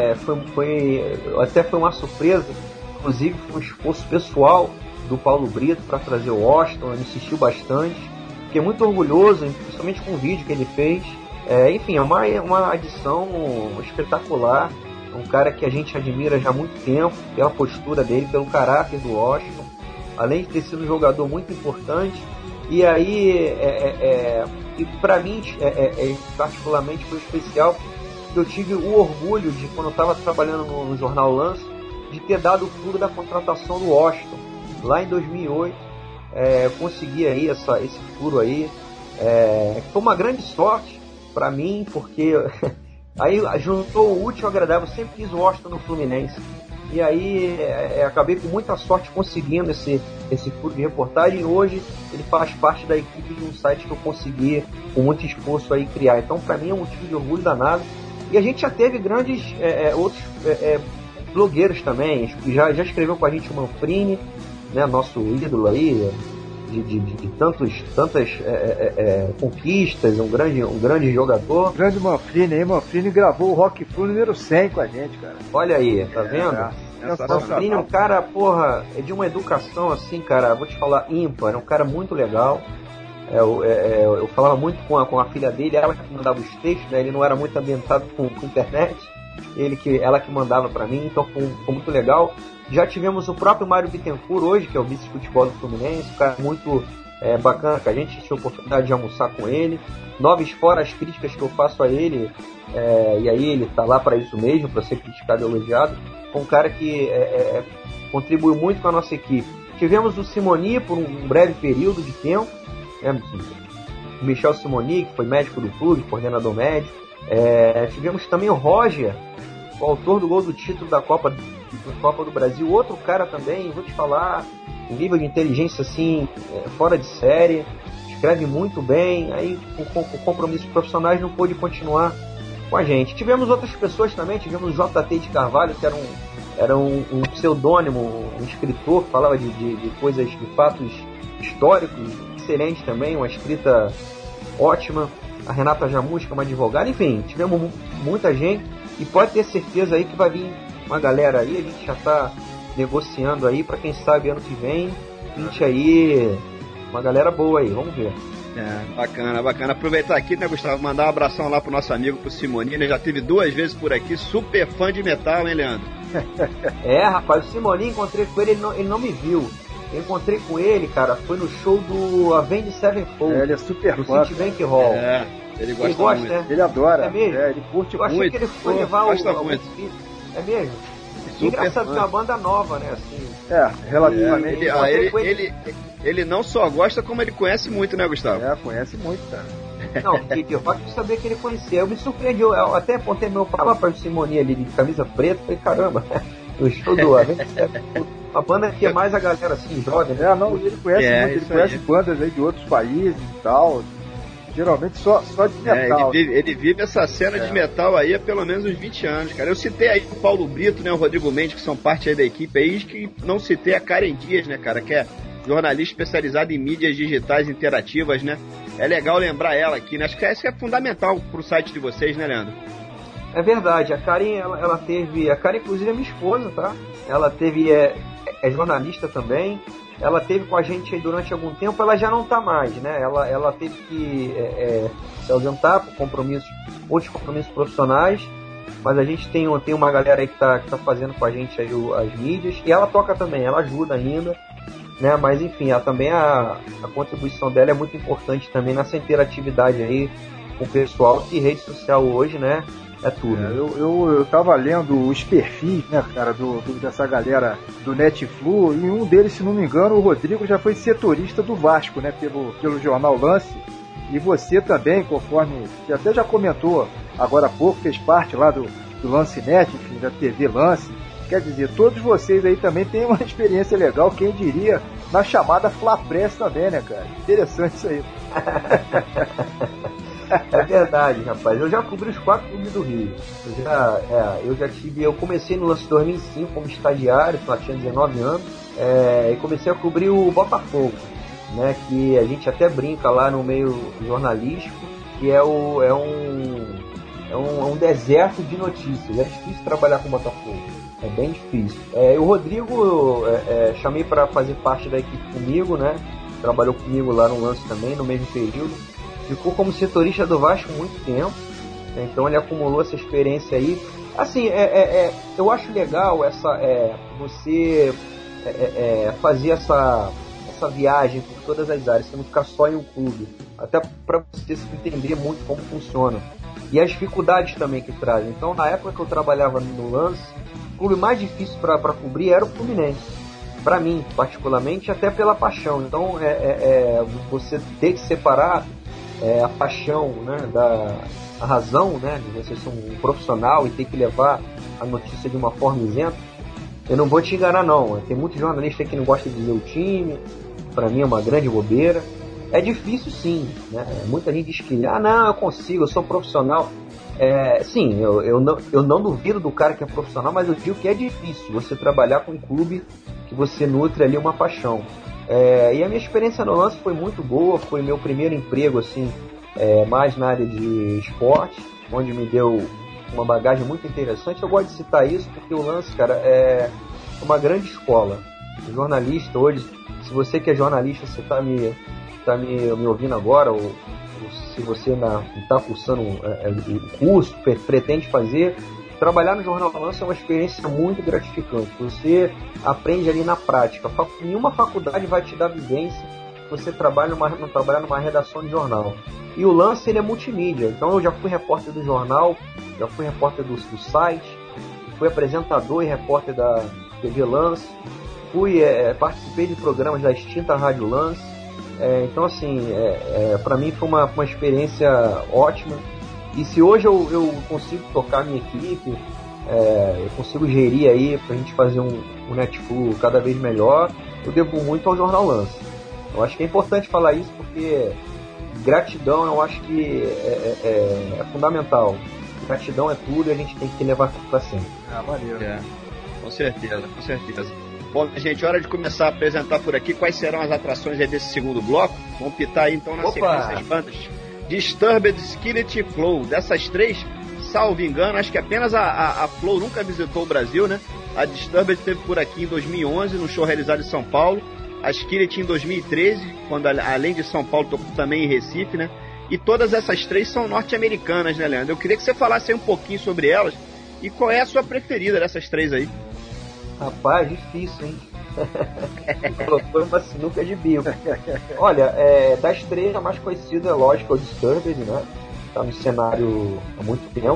até foi uma surpresa, inclusive foi um esforço pessoal do Paulo Brito para trazer o Washington, ele insistiu bastante, fiquei muito orgulhoso, principalmente com o vídeo que ele fez. Enfim, é uma adição espetacular, um cara que a gente admira já há muito tempo, pela postura dele, pelo caráter do Washington, além de ter sido um jogador muito importante. E aí, para mim, particularmente foi especial, porque eu tive o orgulho de, quando eu estava trabalhando no Jornal Lance, de ter dado o furo da contratação do Washington. Lá em 2008, eu consegui aí esse furo aí. Foi uma grande sorte para mim, porque aí juntou o útil ao agradável. Eu sempre quis o Washington no Fluminense. E aí acabei com muita sorte conseguindo esse furo de reportagem, e hoje ele faz parte da equipe de um site que eu consegui, com muito esforço, aí criar. Então, para mim, é um motivo de orgulho danado. E a gente já teve grandes outros blogueiros também. Já escreveu com a gente o Manfrini, né, nosso ídolo aí, de tantas conquistas, um grande jogador. O grande Manfrini gravou o Rock Flu número 100 com a gente, cara. Olha aí, tá vendo? O Manfrini é um cara, porra, é de uma educação assim, cara, vou te falar, ímpar, é um cara muito legal. Eu falava muito com a filha dele, ela que mandava os textos, né? Ele não era muito ambientado com internet, ela que mandava pra mim, então foi muito legal. Já tivemos o próprio Mário Bittencourt hoje, que é o vice de futebol do Fluminense, um cara muito bacana, que a gente tinha a oportunidade de almoçar com ele. Noves fora as críticas que eu faço a ele, e aí ele tá lá para isso mesmo, para ser criticado e elogiado. Foi um cara que contribuiu muito com a nossa equipe. Tivemos o Simoni por um breve período de tempo, o Michel Simoni, que foi médico do clube, coordenador médico. Tivemos também o Roger, o autor do gol do título da Copa do Brasil, outro cara também, vou te falar, um nível de inteligência assim, fora de série, escreve muito bem, aí com compromissos profissionais não pôde continuar com a gente. Tivemos outras pessoas também, tivemos o JT de Carvalho, que era um pseudônimo, um escritor que falava de coisas, de fatos históricos, excelente também, uma escrita ótima. A Renata Jamus, que é uma advogada, enfim, tivemos muita gente, e pode ter certeza aí que vai vir uma galera aí, a gente já está negociando aí para quem sabe ano que vem, aí, uma galera boa aí, vamos ver. Bacana. Aproveitar aqui, né, Gustavo, mandar um abração lá pro nosso amigo, pro Simoni, ele já teve 2 vezes por aqui, super fã de metal, hein, Leandro? Rapaz, o Simoni, encontrei com ele, ele não me viu. Eu encontrei com ele, cara, foi no show do Avenged Sevenfold. Ele é super do fã. Citibank Hall. Ele gosta muito. Né? Ele adora. É mesmo? Ele curte muito. Eu achei que ele foi levar muito. É mesmo? Super engraçado, fã. é uma banda nova, né? Assim. Relativamente. Ele não só gosta, como ele conhece muito, né, Gustavo? Conhece muito, cara. Não, de fato eu sabia que ele conhecia. Eu me surpreendi, eu até apontei meu papo para o Simoni ali de camisa preta, falei, caramba, o show do Avenged Sevenfold. Uma banda que é mais a galera assim, jovem, né? Ele conhece muito, ele conhece bandas aí de outros países e tal. Geralmente só de metal. Ele vive essa cena de metal aí há pelo menos uns 20 anos, cara. Eu citei aí o Paulo Brito, né, o Rodrigo Mendes, que são parte aí da equipe aí, que não citei a Karen Dias, né, cara, que é jornalista especializada em mídias digitais interativas, né? É legal lembrar ela aqui, né? Acho que isso é fundamental pro site de vocês, né, Leandro? É verdade, a Karen, ela teve... A Karen, inclusive, é minha esposa, tá? Ela teve... É jornalista também. Ela teve com a gente aí durante algum tempo, ela já não tá mais, né? Ela teve que se ausentar por outros compromissos profissionais, mas a gente tem uma galera aí que tá fazendo com a gente aí as mídias, e ela toca também, ela ajuda ainda, né? Mas enfim, a contribuição dela é muito importante também nessa interatividade aí com o pessoal, que rede social hoje, né? É tudo. Eu tava lendo os perfis, né, cara, dessa galera do Netflu, e um deles, se não me engano, o Rodrigo já foi setorista do Vasco, né, pelo jornal Lance, e você também, conforme você até já comentou agora há pouco, fez parte lá do Lance Net, enfim, da TV Lance. Quer dizer, todos vocês aí também têm uma experiência legal, quem diria, na chamada Fla-Press também, né, cara? Interessante isso aí. É verdade, rapaz. Eu já cobri os 4 clubes do Rio. Eu comecei no lance 2005 como estagiário, eu tinha 19 anos, e comecei a cobrir o Botafogo, né? Que a gente até brinca lá no meio jornalístico, que é um deserto de notícias. É difícil trabalhar com o Botafogo. É bem difícil. O Rodrigo chamei para fazer parte da equipe comigo, né? Trabalhou comigo lá no lance também, no mesmo período. Ficou como setorista do Vasco muito tempo, né? Então ele acumulou essa experiência aí. Assim, eu acho legal você fazer essa viagem por todas as áreas, você não ficar só em um clube, até para você entender muito como funciona. E as dificuldades também que trazem. Então, na época que eu trabalhava no lance, o clube mais difícil para cobrir era o Fluminense. Para mim, particularmente, até pela paixão. Então, você tem que separar a paixão, né, a razão, né, de você ser um profissional e ter que levar a notícia de uma forma isenta. Eu não vou te enganar, não. Tem muito jornalista que não gosta de dizer o time. Para mim é uma grande bobeira. É difícil, sim, né? Muita gente diz que não, eu consigo, eu sou profissional. Sim, eu não duvido do cara que é profissional, mas eu digo que é difícil você trabalhar com um clube que você nutre ali uma paixão. E a minha experiência no lance foi muito boa, foi meu primeiro emprego, assim, mais na área de esporte, onde me deu uma bagagem muito interessante. Eu gosto de citar isso porque o lance, cara, é uma grande escola. O jornalista hoje, se você que é jornalista, você está me ouvindo agora, ou se você está cursando o curso, pretende fazer, trabalhar no Jornal Lance é uma experiência muito gratificante. Você aprende ali na prática. Nenhuma faculdade vai te dar vivência se você trabalhar numa redação de jornal. E o Lance, ele é multimídia. Então eu já fui repórter do jornal, já fui repórter do site, fui apresentador e repórter da TV Lance, participei de programas da extinta Rádio Lance. Então, assim, para mim foi uma experiência ótima. E se hoje eu consigo tocar a minha equipe, eu consigo gerir aí pra gente fazer um Netflu cada vez melhor, eu devo muito ao Jornal Lance. Eu acho que é importante falar isso porque gratidão eu acho que é fundamental. Gratidão é tudo e a gente tem que levar tudo pra sempre. Maneiro. Com certeza. Bom, gente, hora de começar a apresentar por aqui quais serão as atrações aí desse segundo bloco. Vamos pitar aí então na sequência as bandas. Disturbed, Skillet e Flow. Dessas 3, salvo engano, acho que apenas a Flow nunca visitou o Brasil, né? A Disturbed esteve por aqui em 2011, no show realizado em São Paulo. A Skillet em 2013, quando além de São Paulo tocou também em Recife, né? E todas essas 3 são norte-americanas, né, Leandro? Eu queria que você falasse aí um pouquinho sobre elas e qual é a sua preferida dessas 3 aí. Rapaz, difícil, hein? Colocou uma sinuca de bico. Olha, das 3, a mais conhecida, é lógico, é o Disturbed, né? Tá no cenário há muito tempo.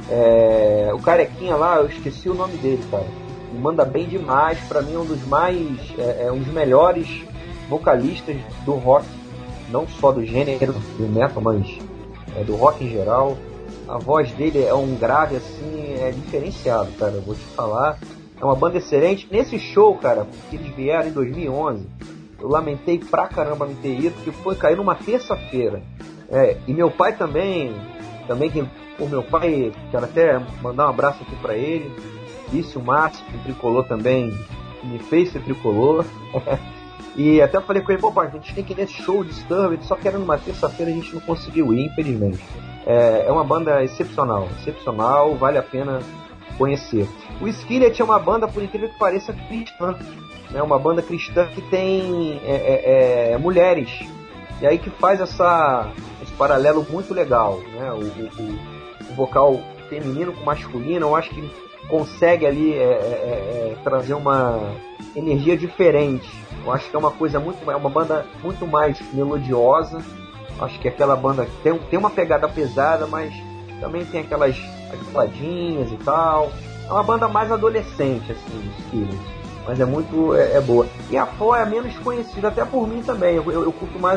O carequinha lá, eu esqueci o nome dele, cara. Ele manda bem demais. Pra mim, um dos melhores vocalistas do rock. Não só do gênero do metal, mas do rock em geral. A voz dele é um grave, assim, diferenciado, cara. Eu vou te falar. É uma banda excelente. Nesse show, cara, que eles vieram em 2011, eu lamentei pra caramba não ter ido, porque caiu numa terça-feira. E meu pai também o meu pai, quero até mandar um abraço aqui pra ele, disse o Márcio, que tricolor também, que me fez ser tricolor. E até falei com ele, pai, a gente tem que ir nesse show de Disturbed, só que era numa terça-feira, a gente não conseguiu ir, infelizmente. É uma banda excepcional, vale a pena conhecer. O Skillet é uma banda, por incrível que pareça, cristã, né? Uma banda cristã que tem mulheres, e aí que faz esse paralelo muito legal, né? O vocal feminino com masculino, eu acho que consegue ali trazer uma energia diferente. Eu acho que é uma banda muito mais melodiosa. Acho que aquela banda tem uma pegada pesada, mas também tem aquelas baladinhas e tal. É uma banda mais adolescente, assim, Skillet. Mas é muito boa. E a Fó é menos conhecida, até por mim também. Eu curto mais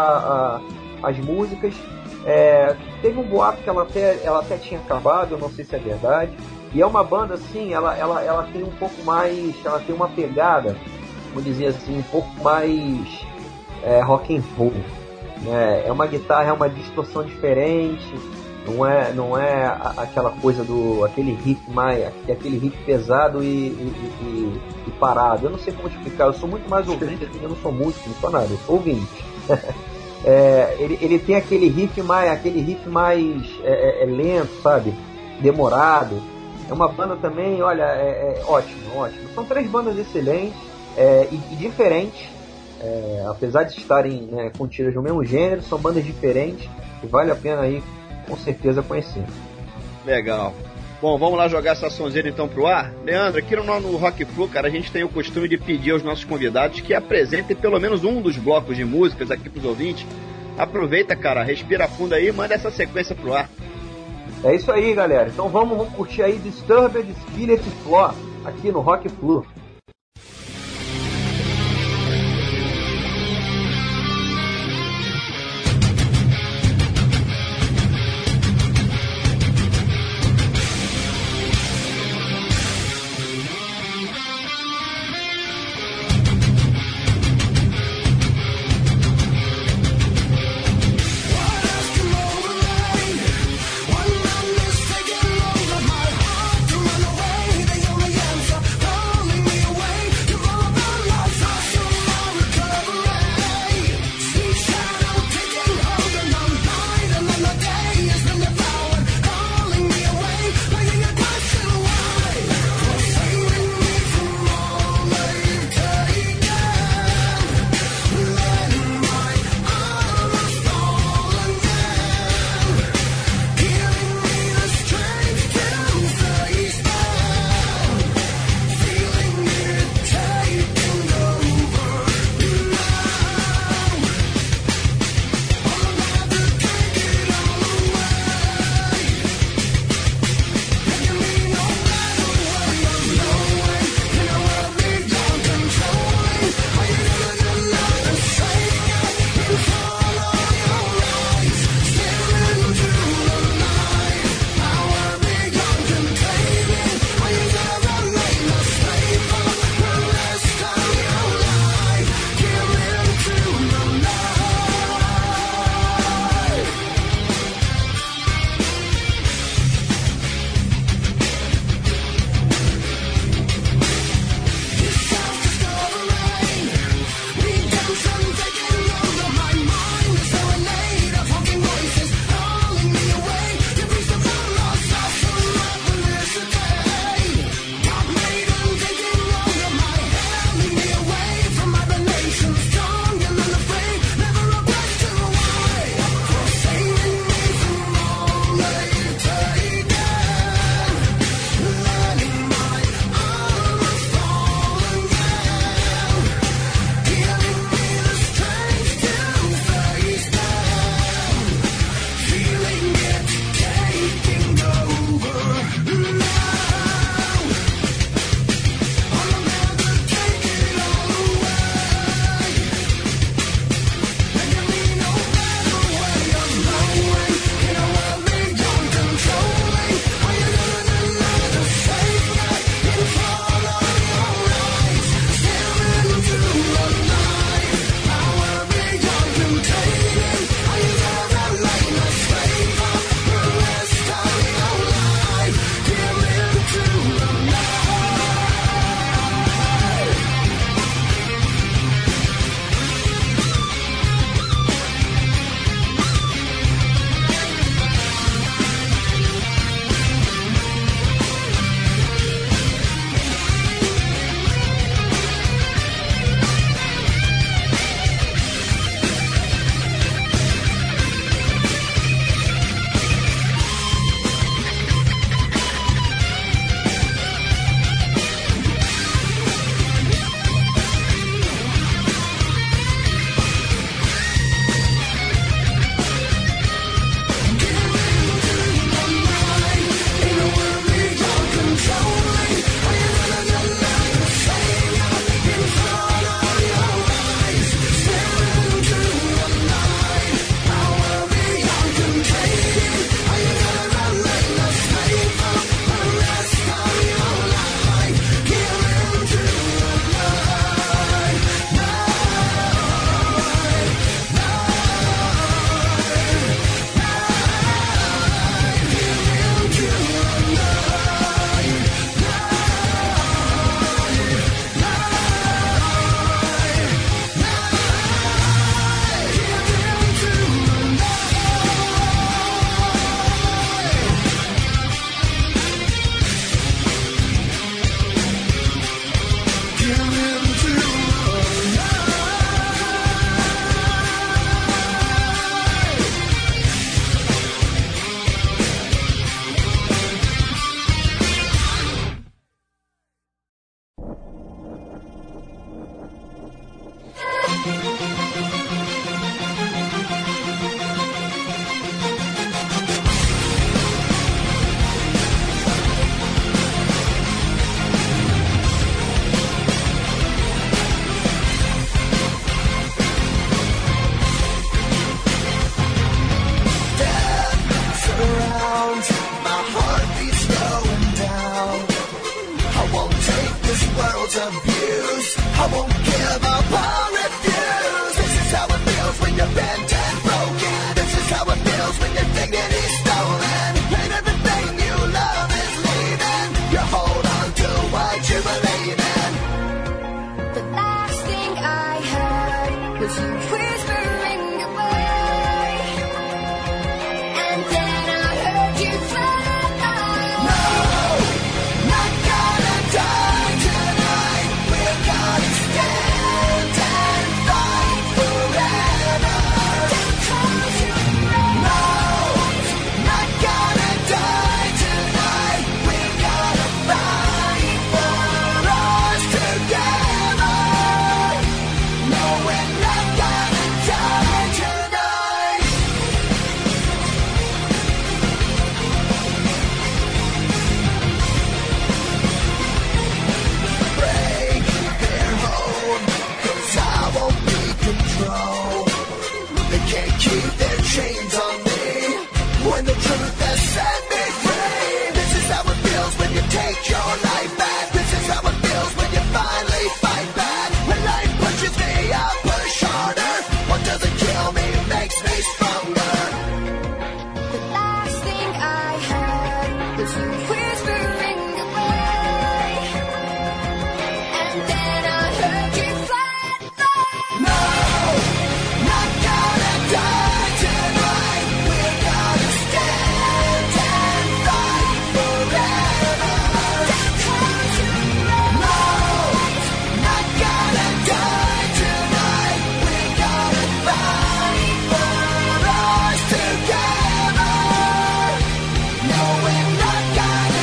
as músicas. Teve um boato que ela até tinha acabado, eu não sei se é verdade. E é uma banda assim, ela tem um pouco mais, ela tem uma pegada, vamos dizer assim, um pouco mais rock and roll, né? É uma guitarra, é uma distorção diferente, não é aquela coisa aquele riff pesado e parado. Eu não sei como explicar, eu sou muito mais ouvinte, eu não sou músico, não sou nada, eu sou ouvinte. Ele tem aquele riff mais lento, sabe? Demorado. É uma banda também, olha, ótimo. São 3 bandas excelentes e diferentes, apesar de estarem, né, contidas no mesmo gênero, são bandas diferentes e vale a pena aí, com certeza, conhecer. Legal. Bom, vamos lá jogar essa sonzeira então pro ar? Leandro, aqui no Rock Flu, cara, a gente tem o costume de pedir aos nossos convidados que apresentem pelo menos um dos blocos de músicas aqui pros ouvintes. Aproveita, cara, respira fundo aí e manda essa sequência pro ar. É isso aí, galera. Então vamos curtir aí Disturbed, Skillet e Floor aqui no Rock Flu. Taking over my heart to run away. The only answer, calling me abuse. I won't give up or refuse. This is how it feels when you're bent and broken. This is how it feels when your dignity's stolen. And everything you love is leaving. You hold on to what you believe in. The last thing I heard was you whispering away. And then I heard you fly. No, not gonna die tonight. We're gonna stand and fight forever. Close your eyes. No, not gonna die tonight. We're gonna fight for us together. No, we're not gonna die tonight. Break their hold, 'cause I won't be controlled. They can't keep their chains on me when the truth has set me free. This is how it feels when you take your life back. This is how it feels when you finally fight back. When life pushes me, I push harder. What doesn't kill me makes me stronger. The last thing I heard was you whispering away. And then I heard you fly. No, not gonna die tonight. We're gonna stand and fight forever. Close your eyes. No, not gonna die tonight. We're gonna fight for us together. No, we're not gonna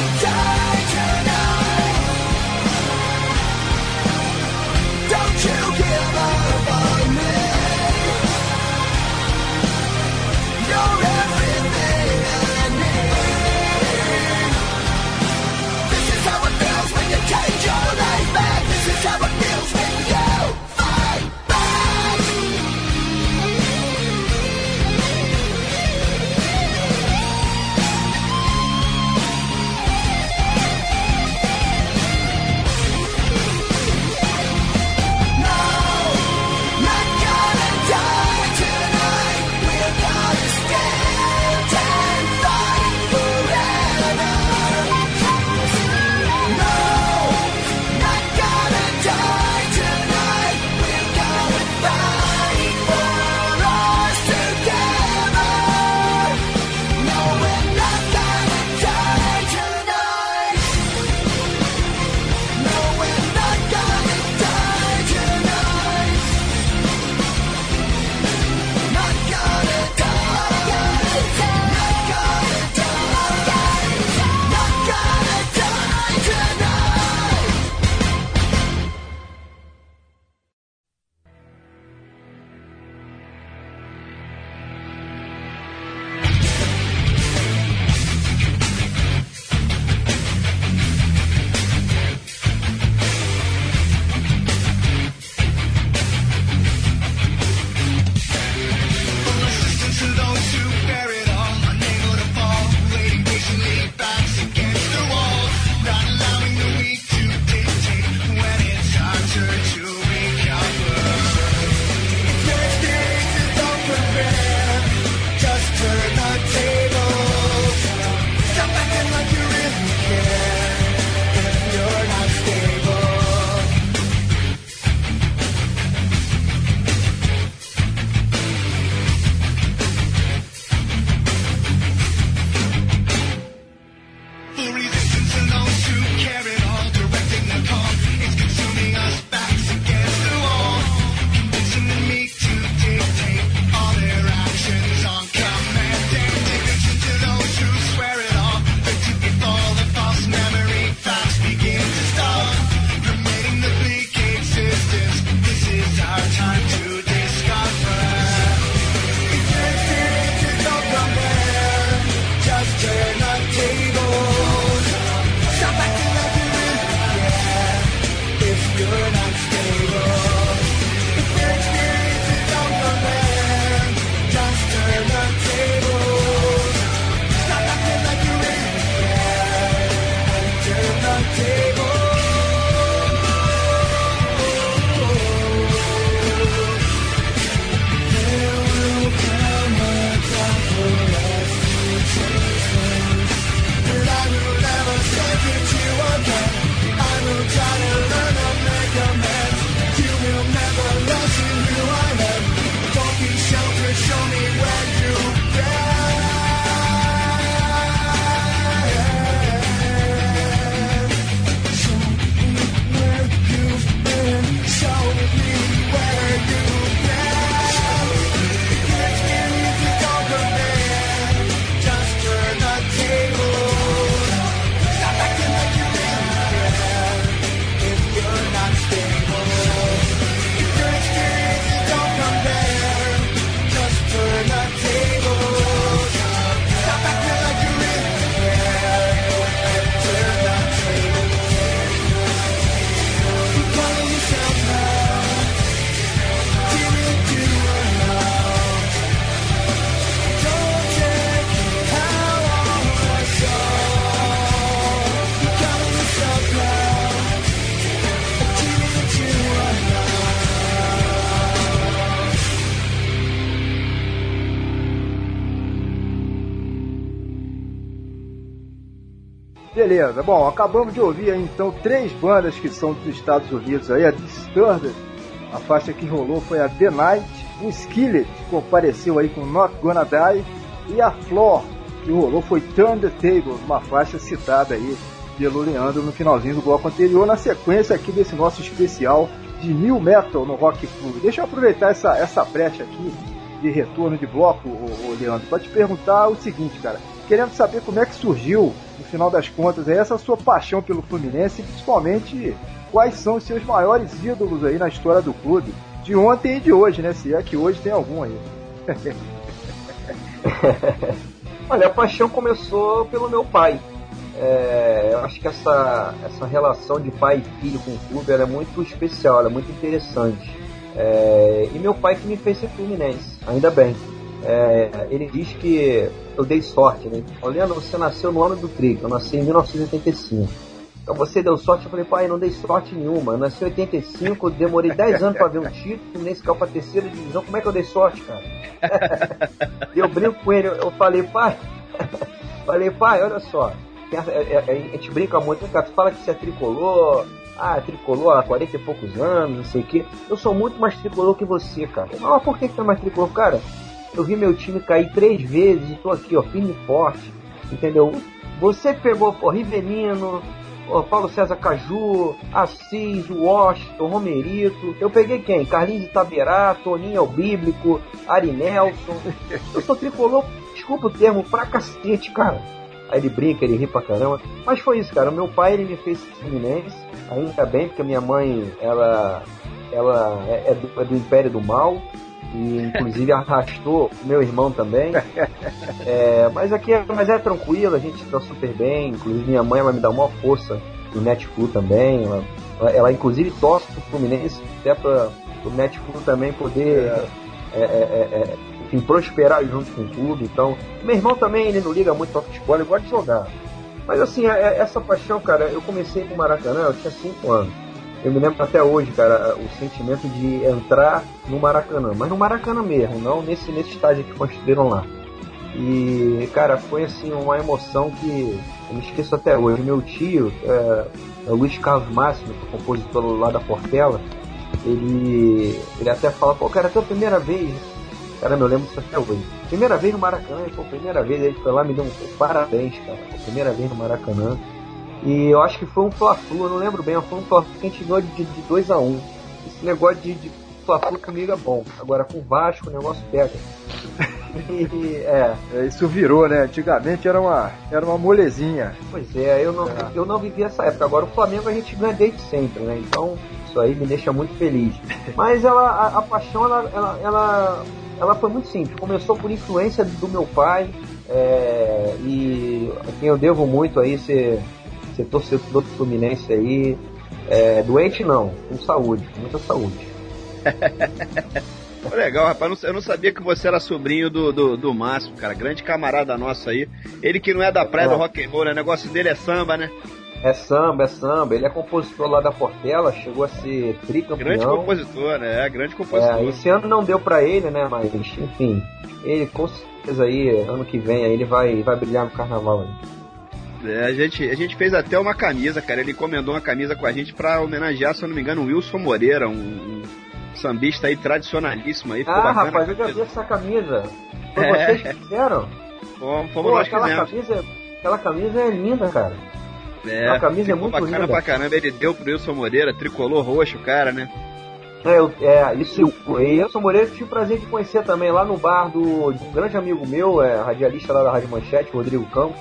Beleza, bom, acabamos de ouvir aí então 3 bandas que são dos Estados Unidos aí, a Disturbed, a faixa que rolou foi a The Night, o Skillet, que compareceu aí com Not Gonna Die, e a Floor, que rolou foi Turn the Table, uma faixa citada aí pelo Leandro no finalzinho do bloco anterior, na sequência aqui desse nosso especial de New Metal no Rock Club. Deixa eu aproveitar essa brecha aqui de retorno de bloco, ô Leandro, para te perguntar o seguinte, cara, querendo saber como é que surgiu, no final das contas, essa sua paixão pelo Fluminense e principalmente quais são os seus maiores ídolos aí na história do clube, de ontem e de hoje, né? Se é que hoje tem algum aí. Olha, a paixão começou pelo meu pai. Eu acho que essa relação de pai e filho com o clube ela é muito especial, ela é muito interessante. E meu pai que me fez ser fluminense, ainda bem. Ele diz que eu dei sorte, né? Olhando, você nasceu no ano do trigo, eu nasci em 1985. Então você deu sorte, eu falei, pai, não dei sorte nenhuma. Eu nasci em 85, demorei 10 anos para ver um título, nesse caiu pra 3ª divisão, como é que eu dei sorte, cara? E eu brinco com ele, eu falei, pai, olha só, a gente brinca muito, né, cara? Tu fala que você é tricolor, tricolor há 40 e poucos anos, não sei o quê. Eu sou muito mais tricolor que você, cara. Mas por que você é mais tricolor, cara? Eu vi meu time cair 3 vezes e tô aqui, ó, firme e forte, entendeu? Você pegou, Rivelino, Paulo César Caju, Assis, Washington, Romerito. Eu peguei quem? Carlinhos Itaberá, Toninho El Bíblico, Ari Nelson. Eu sou tricolor, desculpa o termo, pra cacete, cara. Aí ele brinca, ele ri pra caramba. Mas foi isso, cara. Meu pai, ele me fez Fluminense. Ainda bem, porque a minha mãe, ela é do Império do Mal. E inclusive arrastou meu irmão também. Mas é tranquilo, a gente tá super bem. Inclusive minha mãe, ela me dá uma força no Netflu também. Ela inclusive torce pro Fluminense, até para o Netflu também poder enfim, prosperar junto com o clube. Então, meu irmão também, ele não liga muito pra futebol, ele gosta de jogar. Mas assim, essa paixão, cara, eu comecei com o Maracanã, eu tinha 5 anos. Eu me lembro até hoje, cara, o sentimento de entrar no Maracanã, mas no Maracanã mesmo, não nesse estádio que construíram lá. E, cara, foi assim uma emoção que eu me esqueço até hoje. Meu tio, o Luiz Carlos Máximo, que é compositor lá da Portela, ele até fala, pô, cara, é a tua primeira vez. Cara, eu lembro disso até hoje. Primeira vez no Maracanã, primeira vez, ele foi lá e me deu um parabéns, cara. Primeira vez no Maracanã. E eu acho que foi um Fla-Flu, eu não lembro bem, foi um Fla-Flu que a gente ganhou de 2-1. Esse negócio de Fla-Flu comigo é bom. Agora com o Vasco o negócio pega. Isso virou, né? Antigamente era uma molezinha. Pois é, eu não vivi essa época. Agora o Flamengo a gente ganha desde sempre, né? Então isso aí me deixa muito feliz. Mas a paixão, ela foi muito simples. Começou por influência do meu pai, e a quem eu devo muito aí ser torcedor do Fluminense aí, doente não, com saúde, com muita saúde. Legal, rapaz, eu não sabia que você era sobrinho do Márcio, cara, grande camarada nosso aí. Ele que não é da praia do rock and roll, né? O negócio dele é samba, né? É samba. Ele é compositor lá da Portela, chegou a ser tricampeão. Grande compositor, né? Grande compositor. Esse ano não deu pra ele, né? Mas, enfim, ele com certeza aí, ano que vem, aí ele vai brilhar no carnaval aí. A gente fez até uma camisa, cara. Ele encomendou uma camisa com a gente pra homenagear, se eu não me engano, o Wilson Moreira, um sambista aí tradicionalíssimo aí. Bacana, rapaz, eu já vi essa camisa. Foi vocês que fizeram? Fomos nós que fizemos. Aquela camisa é linda, cara. A camisa é muito bacana linda. Pra caramba. Ele deu pro Wilson Moreira, tricolor roxo, cara, né? Isso. E Wilson Moreira eu tive o prazer de conhecer também lá no bar de um grande amigo meu, radialista lá da Rádio Manchete, Rodrigo Campos.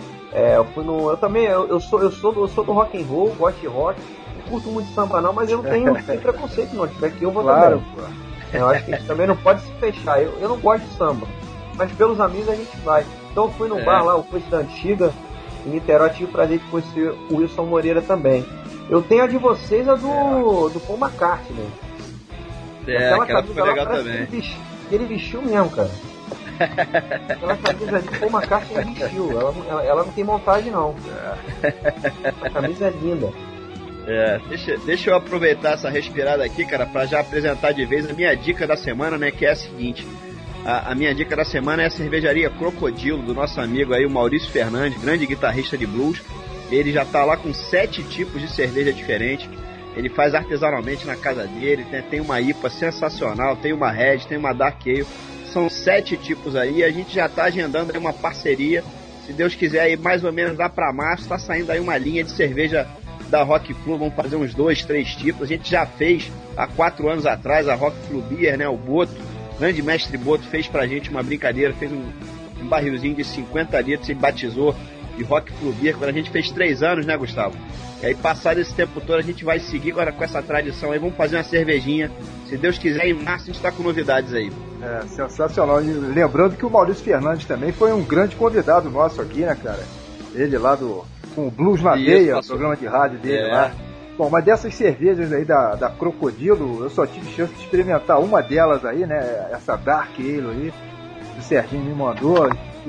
Eu sou do rock and roll, gosto de rock, não curto muito samba não, mas eu não tenho preconceito não, tiver que eu vou claro, também. Eu acho que a gente também não pode se fechar, eu não gosto de samba, mas pelos amigos a gente vai. Então eu fui no bar lá, o Coisa da Antiga, em Niterói, tive o prazer de conhecer o Wilson Moreira também. Eu tenho a de vocês, a do Paul McCartney. Aquela foi legal também. Ele vestiu mesmo, cara. Aquela camisa ali, Paul McCartney vestiu. Ela não tem montagem, não. A camisa é linda. Deixa eu aproveitar essa respirada aqui, cara, pra já apresentar de vez a minha dica da semana, né? Que é a seguinte. A minha dica da semana é a cervejaria Crocodilo, do nosso amigo aí, o Maurício Fernandes, grande guitarrista de blues. Ele já tá lá com 7 tipos de cerveja diferentes. Ele faz artesanalmente na casa dele, tem uma IPA sensacional, tem uma Red, tem uma Dark Ale. São 7 tipos aí, e a gente já tá agendando aí uma parceria. Se Deus quiser, aí mais ou menos lá pra março, tá saindo aí uma linha de cerveja da Rock Flu. Vamos fazer uns 2, 3 tipos. A gente já fez há 4 anos atrás a Rock Flu Beer, né? O Boto, o grande mestre Boto, fez pra gente uma brincadeira, fez um barrilzinho de 50 litros e batizou de Rock Flu Beer, quando a gente fez 3 anos, né, Gustavo? E aí, passado esse tempo todo, a gente vai seguir agora com essa tradição aí. Vamos fazer uma cervejinha. Se Deus quiser, em março a gente tá com novidades aí. É, sensacional. E lembrando que o Maurício Fernandes também foi um grande convidado nosso aqui, né, cara? Ele lá com o Blues na Veia, o programa de rádio dele lá. Bom, mas dessas cervejas aí da Crocodilo, eu só tive chance de experimentar uma delas aí, né? Essa Dark Ale aí, que o Serginho me mandou.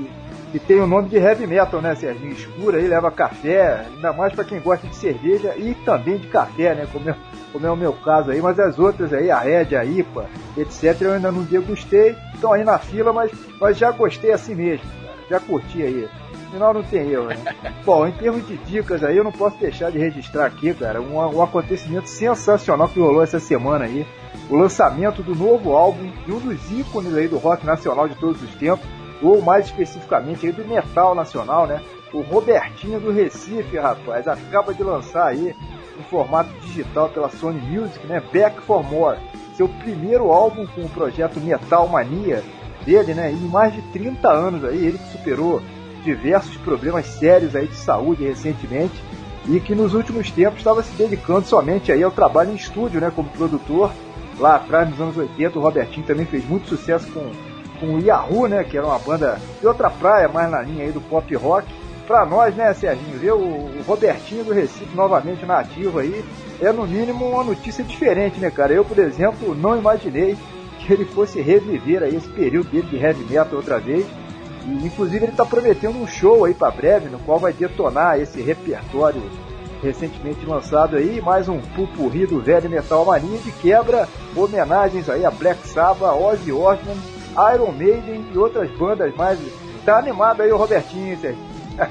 E tem o nome de heavy metal, né, Serginho? Escura aí, leva café, ainda mais pra quem gosta de cerveja e também de café, né? Como é o meu caso aí, mas as outras aí, a Red, a IPA, etc., eu ainda não degustei, estão aí na fila, mas já gostei assim mesmo, cara. Já curti aí. Afinal, não tem erro, né? Bom, em termos de dicas aí, eu não posso deixar de registrar aqui, cara, um acontecimento sensacional que rolou essa semana aí. O lançamento do novo álbum de um dos ícones aí do rock nacional de todos os tempos, ou mais especificamente aí do metal nacional, né? O Robertinho do Recife, rapaz, acaba de lançar aí em formato digital pela Sony Music, né? Back for More, seu primeiro álbum com o projeto Metal Mania dele, né? E em mais de 30 anos aí, ele que superou diversos problemas sérios aí de saúde recentemente e que nos últimos tempos estava se dedicando somente aí ao trabalho em estúdio, né? Como produtor. Lá atrás, nos anos 80, o Robertinho também fez muito sucesso com o Yahoo, né, que era uma banda de outra praia, mais na linha aí do pop rock. Pra nós, né, Serginho, ver o Robertinho do Recife novamente na ativa aí, é no mínimo uma notícia diferente, né, cara? Eu, por exemplo, não imaginei que ele fosse reviver aí esse período dele de heavy metal outra vez. E, inclusive, ele tá prometendo um show aí pra breve, no qual vai detonar esse repertório recentemente lançado aí, mais um pupurri do velho Metal Mania, de quebra, homenagens aí a Black Sabbath, Ozzy Osbourne, Iron Maiden e outras bandas mais. Tá animado aí o Robertinho, Serginho?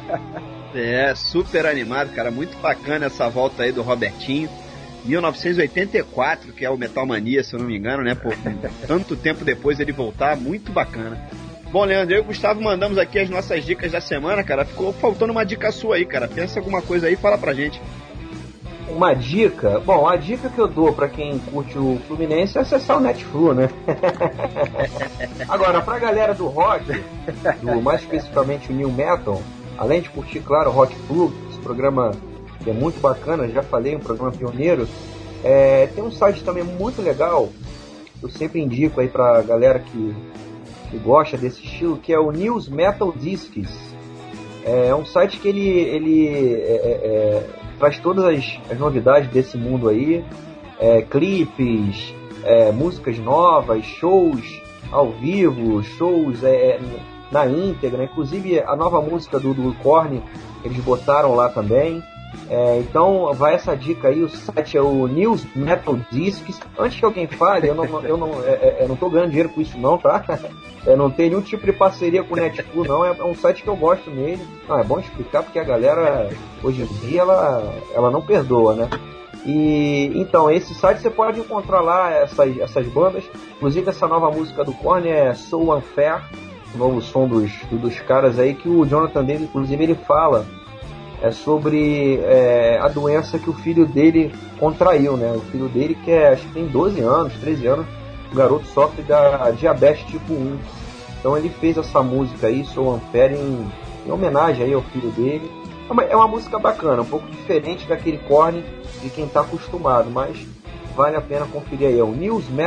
É, super animado, cara. Muito bacana essa volta aí do Robertinho. 1984, que é o Metal Mania, se eu não me engano, né? Por tanto tempo depois ele voltar, muito bacana. Bom, Leandro, eu e o Gustavo mandamos aqui as nossas dicas da semana, cara. Ficou faltando uma dica sua aí, cara. Pensa alguma coisa aí e fala pra gente. Uma dica? Bom, a dica que eu dou pra quem curte o Fluminense é acessar o Netflu, né? Agora, pra galera do rock, mais especificamente o New Metal, além de curtir, claro, o Rock Flu, esse programa que é muito bacana, já falei, um programa pioneiro, tem um site também muito legal, eu sempre indico aí pra galera que gosta desse estilo, que é o News Metal Discs. É um site que ele traz todas as novidades desse mundo aí, clipes, músicas novas, shows ao vivo, shows na íntegra, inclusive a nova música do Korn, eles botaram lá também. Então vai essa dica aí, o site é o News Metal Discs. Antes que alguém fale, eu não tô ganhando dinheiro com isso não, tá? Não tem nenhum tipo de parceria com o Netflix não, é um site que eu gosto nele. É bom explicar porque a galera hoje em dia ela não perdoa, né? E então esse site você pode encontrar lá essas bandas, inclusive essa nova música do Korn é So Unfair, o novo som dos caras aí, que o Jonathan Davis, inclusive, ele fala sobre a doença que o filho dele contraiu, né? O filho dele, que acho que tem 12 anos, 13 anos, o garoto sofre da diabetes tipo 1. Então ele fez essa música aí, So Unfair, em homenagem aí ao filho dele. É uma música bacana, um pouco diferente daquele Korn de quem está acostumado, mas vale a pena conferir aí, é o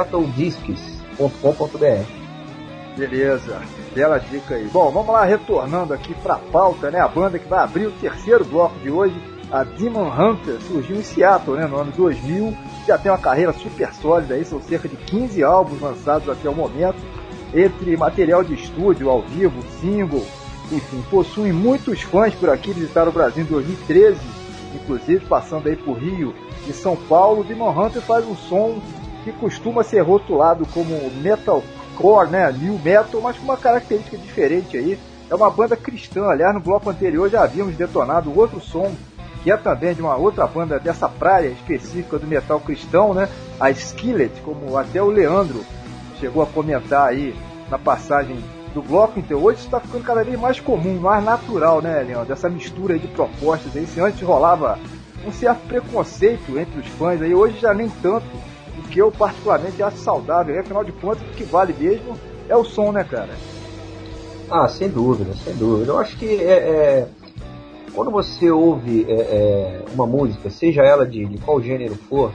newsmetaldiscs.com.br. Beleza, bela dica aí. Bom, vamos lá, retornando aqui pra pauta, né? A banda que vai abrir o terceiro bloco de hoje, a Demon Hunter, surgiu em Seattle, né? No ano 2000, já tem uma carreira super sólida aí, são cerca de 15 álbuns lançados até o momento, entre material de estúdio, ao vivo, single, enfim, possuem muitos fãs por aqui, visitaram o Brasil em 2013, inclusive passando aí por Rio e São Paulo. Demon Hunter faz um som que costuma ser rotulado como metalcore, né, new metal, mas com uma característica diferente aí. É uma banda cristã. Aliás, no bloco anterior já havíamos detonado outro som que é também de uma outra banda dessa praia específica do metal cristão, né? A Skillet, como até o Leandro chegou a comentar aí na passagem do bloco. Então hoje está ficando cada vez mais comum, mais natural, né, Leandro? Essa mistura aí de propostas aí. Se antes rolava um certo preconceito entre os fãs aí, hoje já nem tanto, o que eu particularmente acho saudável. Afinal de contas, o que vale mesmo é o som, né, cara? Ah, sem dúvida, sem dúvida. Eu acho que quando você ouve uma música, seja ela de qual gênero for,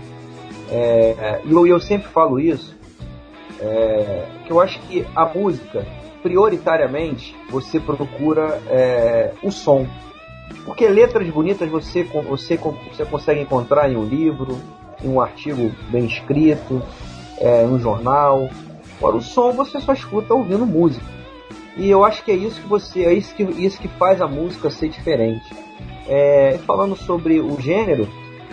e eu sempre falo isso, que eu acho que a música, prioritariamente, você procura o som. Porque letras bonitas você consegue encontrar em um livro, em um artigo bem escrito, em um jornal. Agora, o som você só escuta ouvindo música. E eu acho que é isso que faz a música ser diferente. Falando sobre o gênero,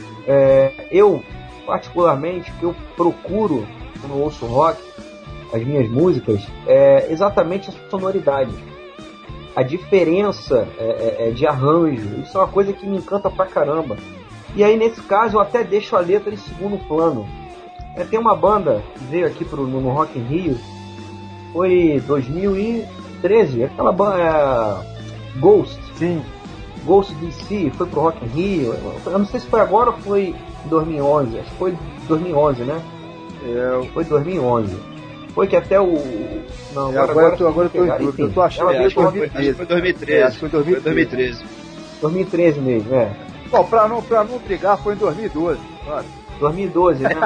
eu particularmente, que eu procuro quando eu ouço rock, as minhas músicas, exatamente a sonoridade, a diferença de arranjo. Isso é uma coisa que me encanta pra caramba. E aí, nesse caso, eu até deixo a letra em segundo plano. Tem uma banda que veio aqui no Rock in Rio, foi 2013, aquela banda Ghost. Sim. Ghost DC, foi pro Rock in Rio. Eu não sei se foi agora ou foi em 2011. Acho que foi 2011, né? Foi 2011. Foi que até o... Não, agora eu tô em dúvida. Eu tô achando que foi 2013. Foi 2013. Acho que foi 2013. 2013 mesmo, Bom, pra não brigar, foi em 2012. Claro. 2012, né?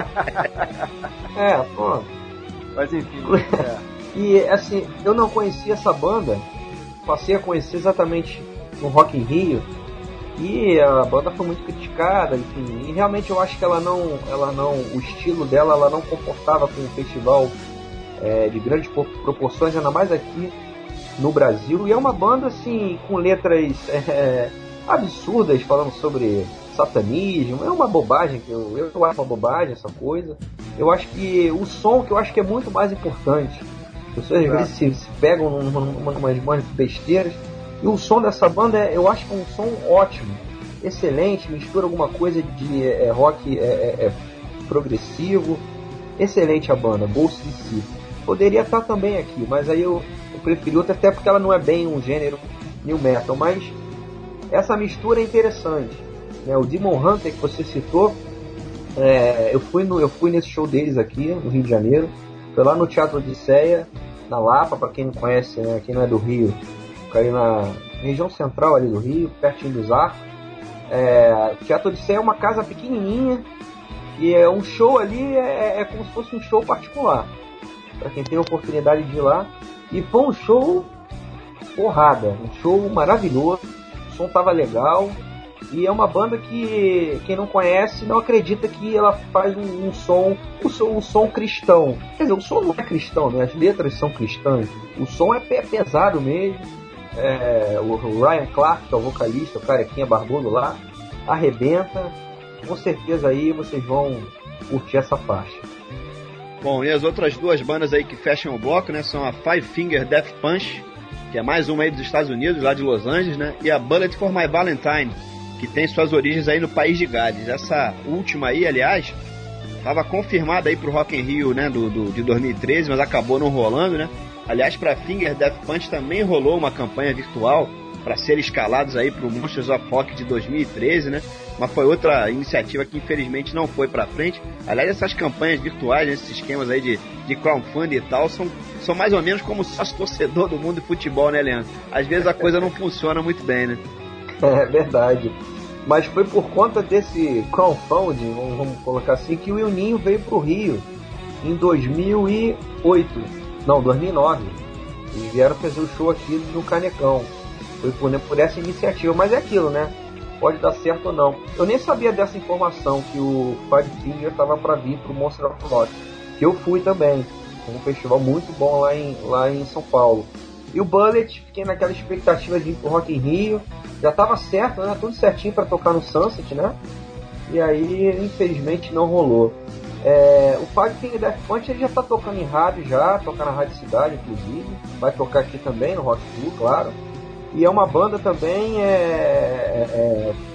Pô. Mas enfim. E assim, eu não conhecia essa banda, passei a conhecer exatamente no Rock in Rio, e a banda foi muito criticada, enfim, e realmente eu acho que ela não, o estilo dela, ela não comportava com um festival de grandes proporções, ainda mais aqui no Brasil. E é uma banda assim com letras absurdas, falando sobre satanismo. É uma bobagem, que eu acho uma bobagem essa coisa. Eu acho que o som, que eu acho que é muito mais importante. As pessoas às vezes se pegam umas besteiras. E o som dessa banda, eu acho que é um som ótimo, excelente, mistura alguma coisa de rock progressivo. Excelente a banda, Ghost DC. Poderia estar também aqui, mas aí eu preferi outra, até porque ela não é bem um gênero new metal, mas essa mistura é interessante, né? O Demon Hunter que você citou, eu fui nesse show deles aqui no Rio de Janeiro. Foi lá no Teatro Odisseia, na Lapa. Para quem não conhece, né, quem não é do Rio, caiu na região central ali do Rio, pertinho dos Arcos. O Teatro Odisseia é uma casa pequenininha, e um show ali é como se fosse um show particular, para quem tem a oportunidade de ir lá. E foi um show porrada, um show maravilhoso, o som tava legal. E é uma banda que quem não conhece não acredita que ela faz um som cristão. Quer dizer, o som não é cristão, né? As letras são cristãs. O som é pesado mesmo. O Ryan Clark, que é o vocalista, o carequinha barbudo lá, arrebenta. Com certeza aí vocês vão curtir essa faixa. Bom, e as outras duas bandas aí que fecham o bloco, né, são a Five Finger Death Punch, que é mais uma aí dos Estados Unidos, lá de Los Angeles, né, e a Bullet for My Valentine, que tem suas origens aí no país de Gales. Essa última aí, aliás, estava confirmada aí pro Rock in Rio, né, de 2013, mas acabou não rolando, né. Aliás, para Finger Death Punch também rolou uma campanha virtual para ser escalados aí pro Monsters of Rock de 2013, né, mas foi outra iniciativa que infelizmente não foi para frente. Aliás, essas campanhas virtuais, esses esquemas aí de crowdfunding e tal, são mais ou menos como sócio torcedor do mundo de futebol, né, Leandro? Às vezes a coisa não funciona muito bem, né. É verdade. Mas foi por conta desse crowdfunding, vamos colocar assim, que o Juninho veio pro Rio em 2009. Eles vieram fazer o show aqui no Canecão. Foi por essa iniciativa, mas é aquilo, né? Pode dar certo ou não. Eu nem sabia dessa informação, que o Five Finger estava para vir pro Monster of Rock, que eu fui também. Foi um festival muito bom lá em São Paulo. E o Bullet, fiquei naquela expectativa de ir pro Rock in Rio. Já tava certo, né? Tudo certinho para tocar no Sunset, né? E aí, infelizmente, não rolou. O Five Finger Death Punch, ele já tá tocando em rádio, toca na Rádio Cidade, inclusive. Vai tocar aqui também, no Rock Flu, claro. E é uma banda também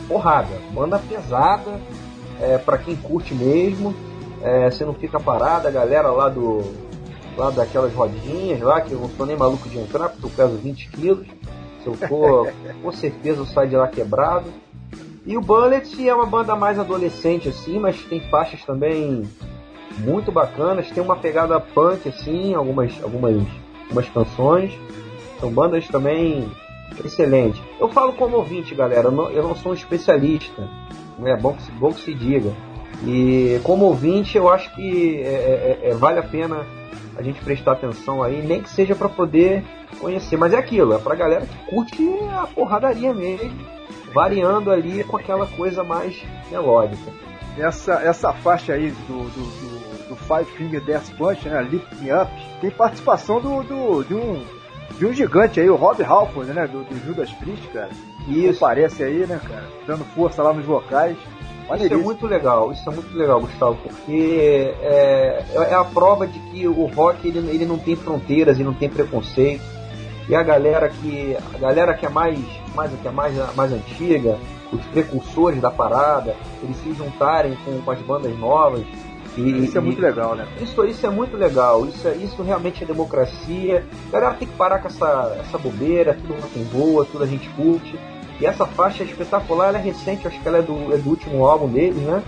porrada, banda pesada, pra quem curte mesmo. Você não fica parado, a galera lá daquelas rodinhas lá, que eu não sou nem maluco de entrar, porque eu peso 20 quilos. Se eu for, com certeza eu saio de lá quebrado. E o Bullet é uma banda mais adolescente assim, mas tem faixas também muito bacanas, tem uma pegada punk assim, algumas canções. São bandas também excelentes. Eu falo como ouvinte, galera, eu não sou um especialista, é bom que se diga. E como ouvinte, eu acho que vale a pena a gente prestar atenção aí, nem que seja para poder conhecer. Mas é aquilo, é pra galera que curte a porradaria mesmo, variando ali com aquela coisa mais melódica. Essa faixa aí do Five Finger Death Punch, né, Lift Me Up, tem participação de um gigante aí, o Rob Halford, né, do Judas Priest, cara. Isso. Aparece aí, né, cara, dando força lá nos vocais. Isso é muito legal, Gustavo, porque é a prova de que o rock ele não tem fronteiras e não tem preconceito. E a galera que é mais antiga, os precursores da parada, eles se juntarem com as bandas novas. Isso é muito legal, né? Isso é muito legal, isso realmente é democracia. A galera tem que parar com essa bobeira, tudo rock and roll, tudo a gente curte. E essa faixa é espetacular, ela é recente, acho que ela é do último álbum deles, né?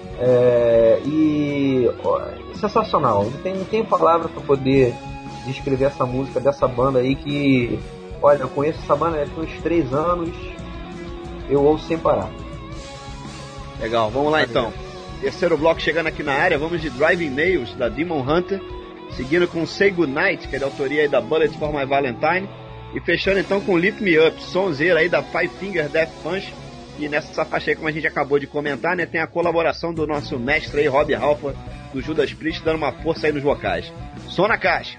Sensacional, não tem palavra para poder descrever essa música dessa banda aí que, olha, eu conheço essa banda há uns 3 anos, eu ouço sem parar. Legal, vamos lá então. Terceiro bloco chegando aqui na área, vamos de Driving Nails, da Demon Hunter, seguindo com Say Goodnight, que é da autoria aí da Bullet for My Valentine, e fechando então com Lift Me Up, sonzeira aí da Five Finger Death Punch. E nessa faixa aí, como a gente acabou de comentar, né, tem a colaboração do nosso mestre aí, Rob Halford, do Judas Priest, dando uma força aí nos vocais. Som na caixa.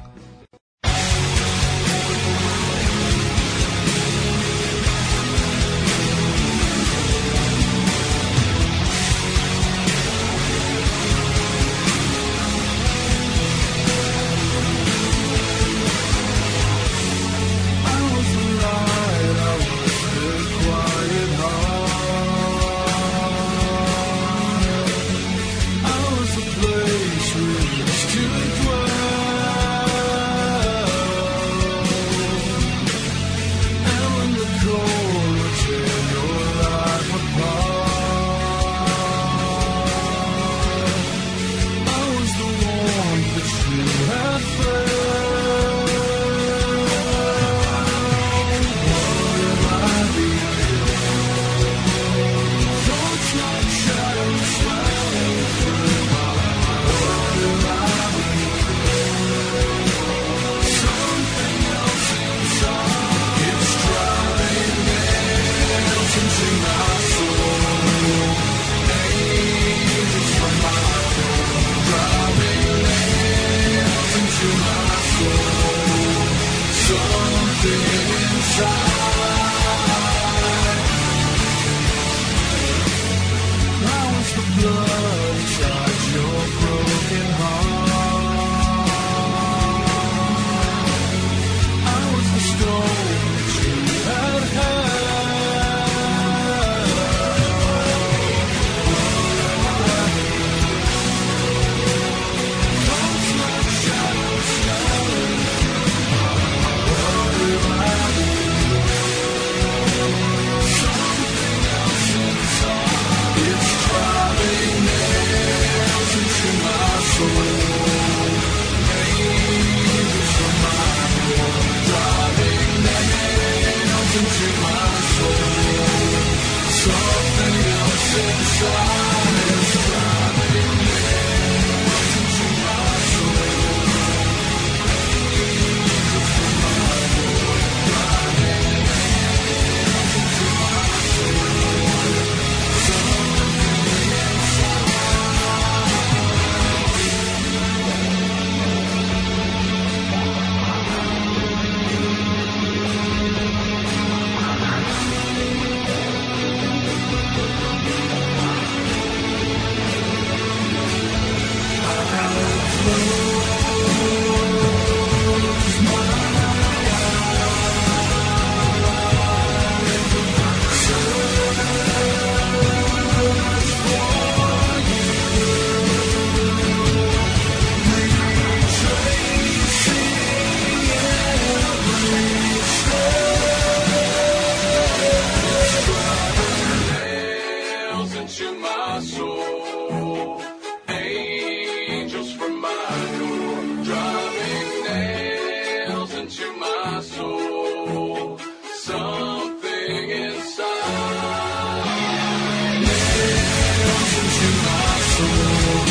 nails into my soul. Angels from my door, driving nails into my soul. Something inside. Nails into my soul.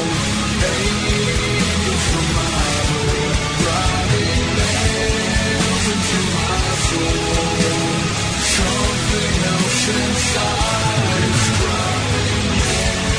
Angels from my door, driving nails into my soul. Something else inside is driving nails.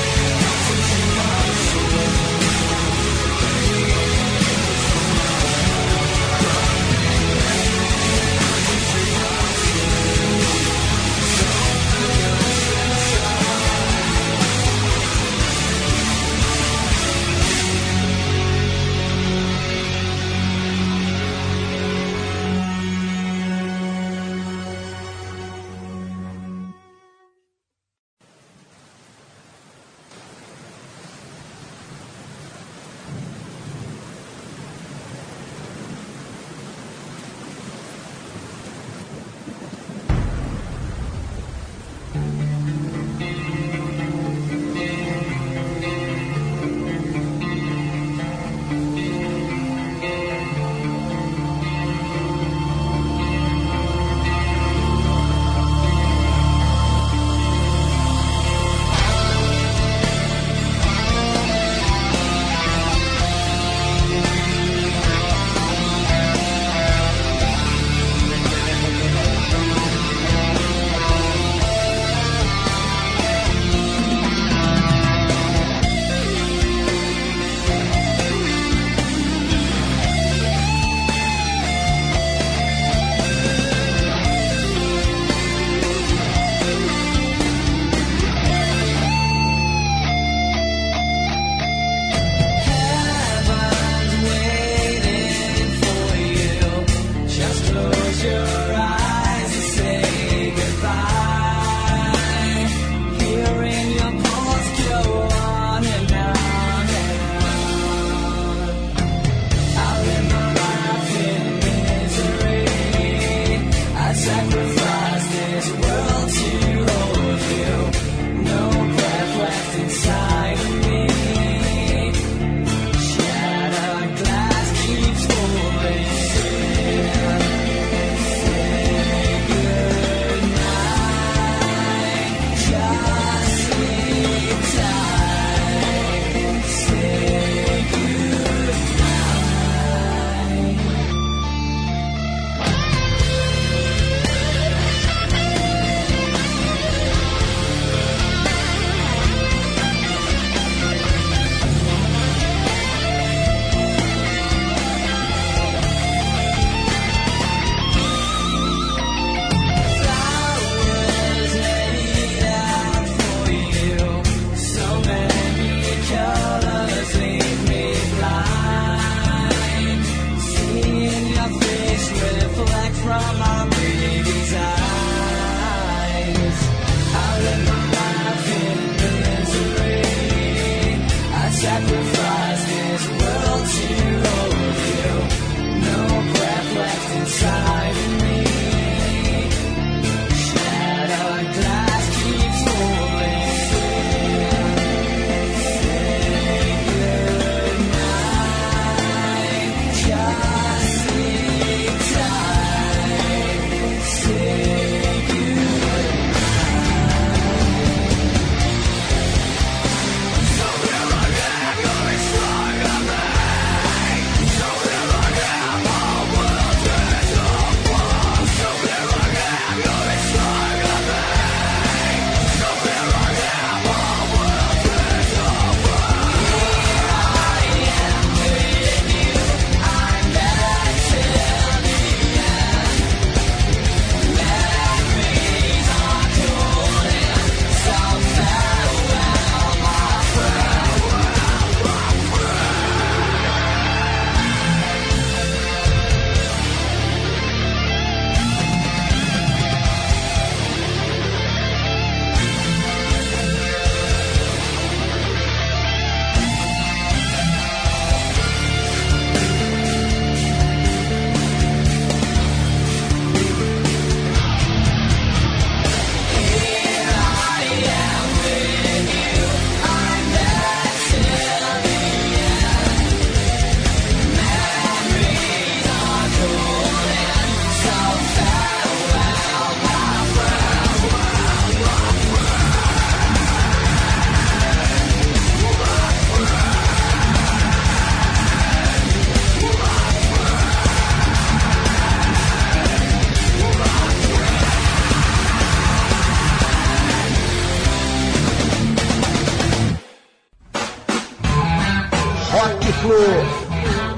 Flu.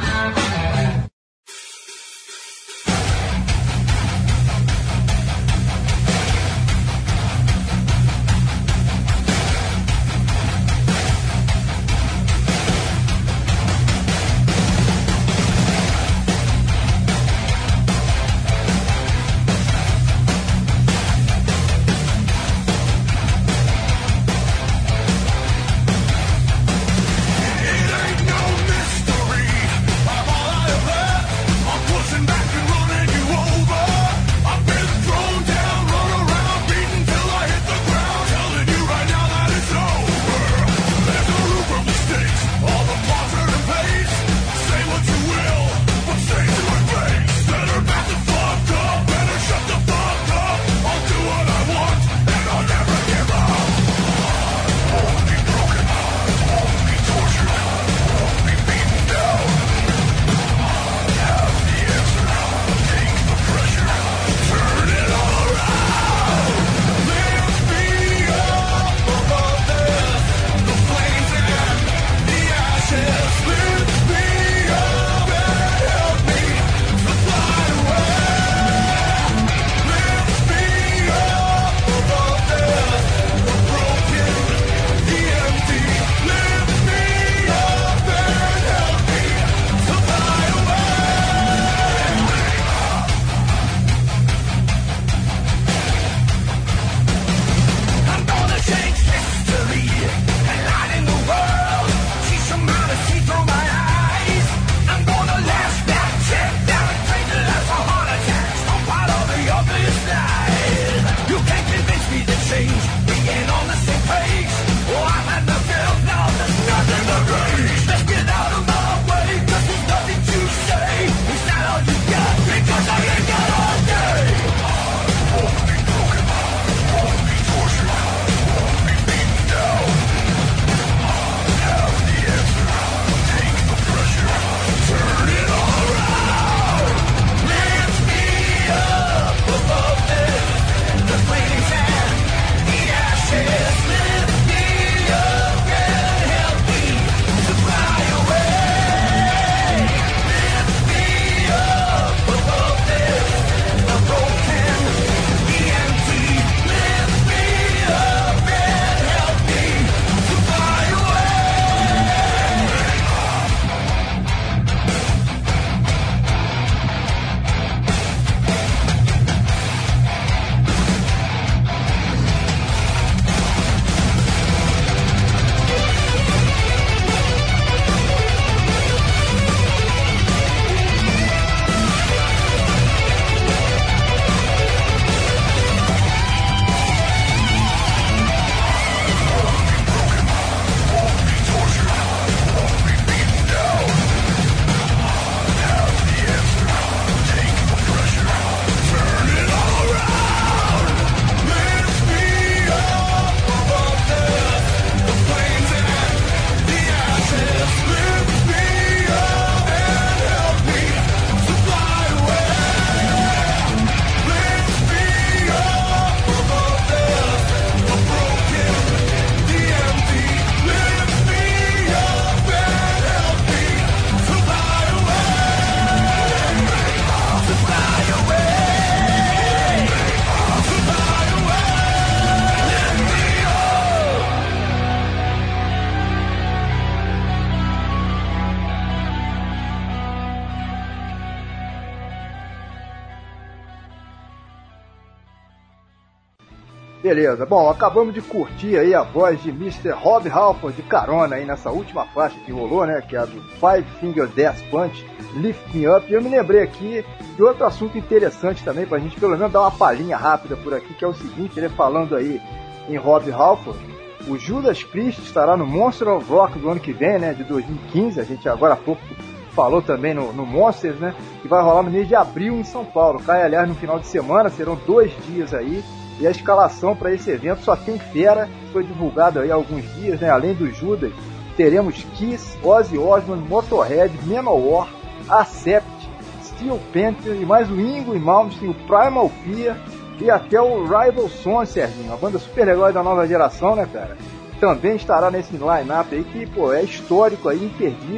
Beleza, bom, acabamos de curtir aí a voz de Mr. Rob Halford de carona aí nessa última faixa que rolou, né, que é a do Five Finger Death Punch, Lift Me Up, e eu me lembrei aqui de outro assunto interessante também, pra gente pelo menos dar uma palhinha rápida por aqui, que é o seguinte, ele falando aí em Rob Halford, o Judas Priest estará no Monster of Rock do ano que vem, né, de 2015, a gente agora há pouco falou também no Monsters, né, que vai rolar no mês de abril em São Paulo, cai aliás no final de semana, serão 2 dias aí, e a escalação para esse evento só tem fera, foi divulgado aí há alguns dias, né? Além do Judas, teremos Kiss, Ozzy Osbourne, Motorhead, Manowar, Accept, Steel Panther e mais o Ingo e Malmsteen, o Primal Fear e até o Rival Sons, Serginho, uma banda super legal da nova geração, né, cara? Também estará nesse line-up aí que, pô, é histórico aí, imperdível.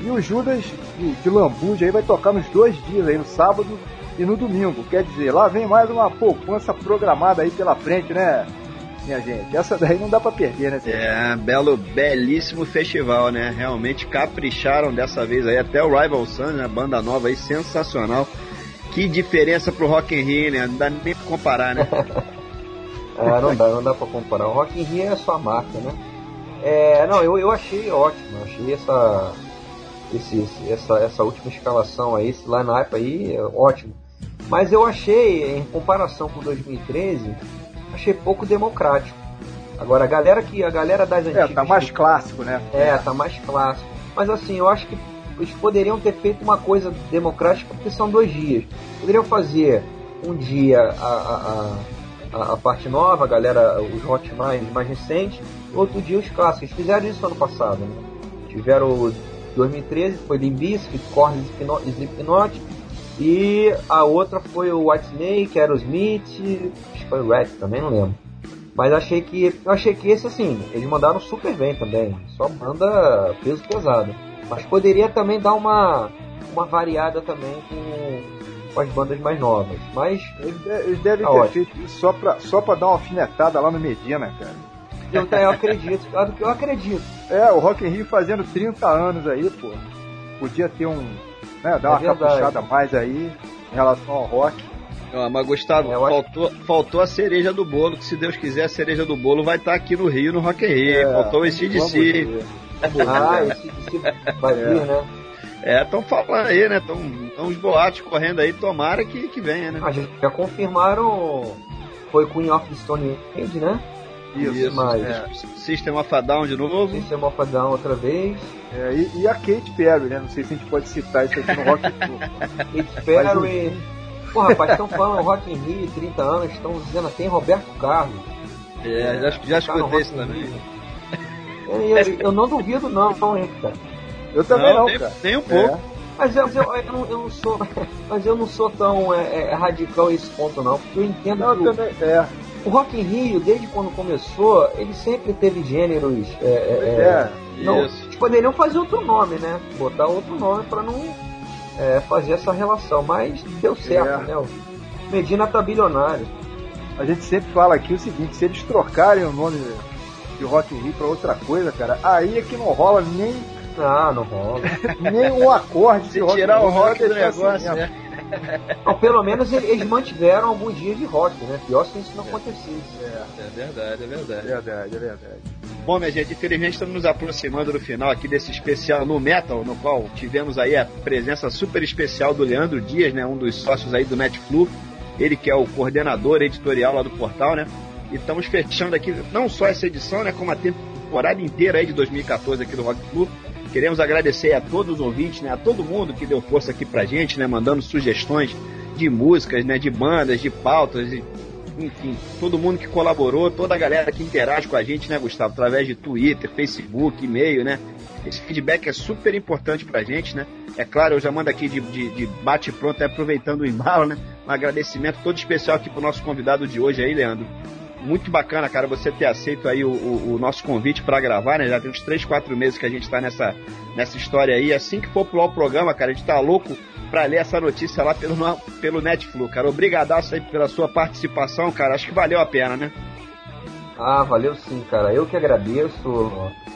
E o Judas de Lambuja aí vai tocar nos 2 dias aí, no sábado e no domingo. Quer dizer, lá vem mais uma poupança programada aí pela frente, né, minha gente? Essa daí não dá pra perder, né? Belíssimo festival, né? Realmente capricharam dessa vez aí, até o Rival Sons, né? Banda nova aí, sensacional. Que diferença pro Rock in Rio, né? Não dá nem pra comparar, né? Não dá pra comparar. O Rock in Rio é a sua marca, né? Eu achei ótimo, achei essa última escalação aí, esse line-up aí, ótimo. Mas eu achei, em comparação com 2013, achei pouco democrático. Agora, a galera das antigas... tá mais clássico, né? Tá mais clássico. Mas assim, eu acho que eles poderiam ter feito uma coisa democrática, porque são 2 dias. Poderiam fazer um dia a parte nova, a galera, os hot mais recentes, outro dia os clássicos. Eles fizeram isso ano passado, né? Tiveram 2013, foi Limp Bizkit, Korn, Slipknot, e a outra foi o Whitesnake, Aerosmith, acho que foi o Rat também, não lembro. Mas eu achei que esse, assim, eles mandaram super bem também, só banda peso pesado. Mas poderia também dar uma variada também com as bandas mais novas. Mas eles devem ter feito isso só pra dar uma alfinetada lá no Medina, cara. Eu acredito, claro que eu acredito. O Rock in Rio fazendo 30 anos aí, pô. Podia ter dar uma caprichada a mais aí em relação ao rock. Mas Gustavo, faltou a cereja do bolo, que se Deus quiser a cereja do bolo vai estar aqui no Rio, no Rock in Rio. Faltou esse DC. Esse vai vir, né? Estão falando aí, né? Estão uns boatos correndo aí, tomara que venha, né? Já confirmaram, foi Queen of the Stone Age, né? Isso, System of a Down de novo. System of a Down outra vez. E a Katy Perry, né? Não sei se a gente pode citar isso aqui no Rock in Rio. Katy Perry. Pô, rapaz, estão falando Rock in Rio, 30 anos, estão dizendo até em Roberto Carlos. Já escutei isso também. Eu não duvido não, cara. Eu também não, cara. Nem um pouco. Mas eu não sou. Mas eu não sou tão radical a esse ponto não, porque eu entendo que o Rock in Rio, desde quando começou, ele sempre teve gêneros. Eles poderiam fazer outro nome, né? Botar outro nome pra não fazer essa relação, mas deu certo, né? O Medina tá bilionário. A gente sempre fala aqui o seguinte: se eles trocarem o nome de Rock in Rio pra outra coisa, cara, aí é que não rola nem. Não rola. Nem um acorde de rock. Tirar o rock do negócio, assim, né? Não, pelo menos eles mantiveram alguns dias de rock, né? Pior se isso não acontecesse. É verdade. Bom, minha gente, infelizmente estamos nos aproximando do final aqui desse especial no Metal, no qual tivemos aí a presença super especial do Leandro Dias, né? Um dos sócios aí do Netflu. Ele que é o coordenador editorial lá do portal, né? E estamos fechando aqui não só essa edição, né? Como a temporada inteira aí de 2014 aqui do Rock Flu. Queremos agradecer a todos os ouvintes, né, a todo mundo que deu força aqui pra gente, né, mandando sugestões de músicas, né, de bandas, de pautas, enfim, todo mundo que colaborou, toda a galera que interage com a gente, né, Gustavo, através de Twitter, Facebook, e-mail, né. Esse feedback é super importante pra gente, né. É claro, eu já mando aqui de bate-pronto, aproveitando o embalo, né, um agradecimento todo especial aqui pro nosso convidado de hoje aí, Leandro. Muito bacana, cara, você ter aceito aí o nosso convite para gravar, né? Já tem uns 3, 4 meses que a gente tá nessa história aí. Assim que for pro ar o programa, cara, a gente tá louco pra ler essa notícia lá pelo Netflu, cara. Obrigadaço aí pela sua participação, cara. Acho que valeu a pena, né? Valeu sim, cara. Eu que agradeço.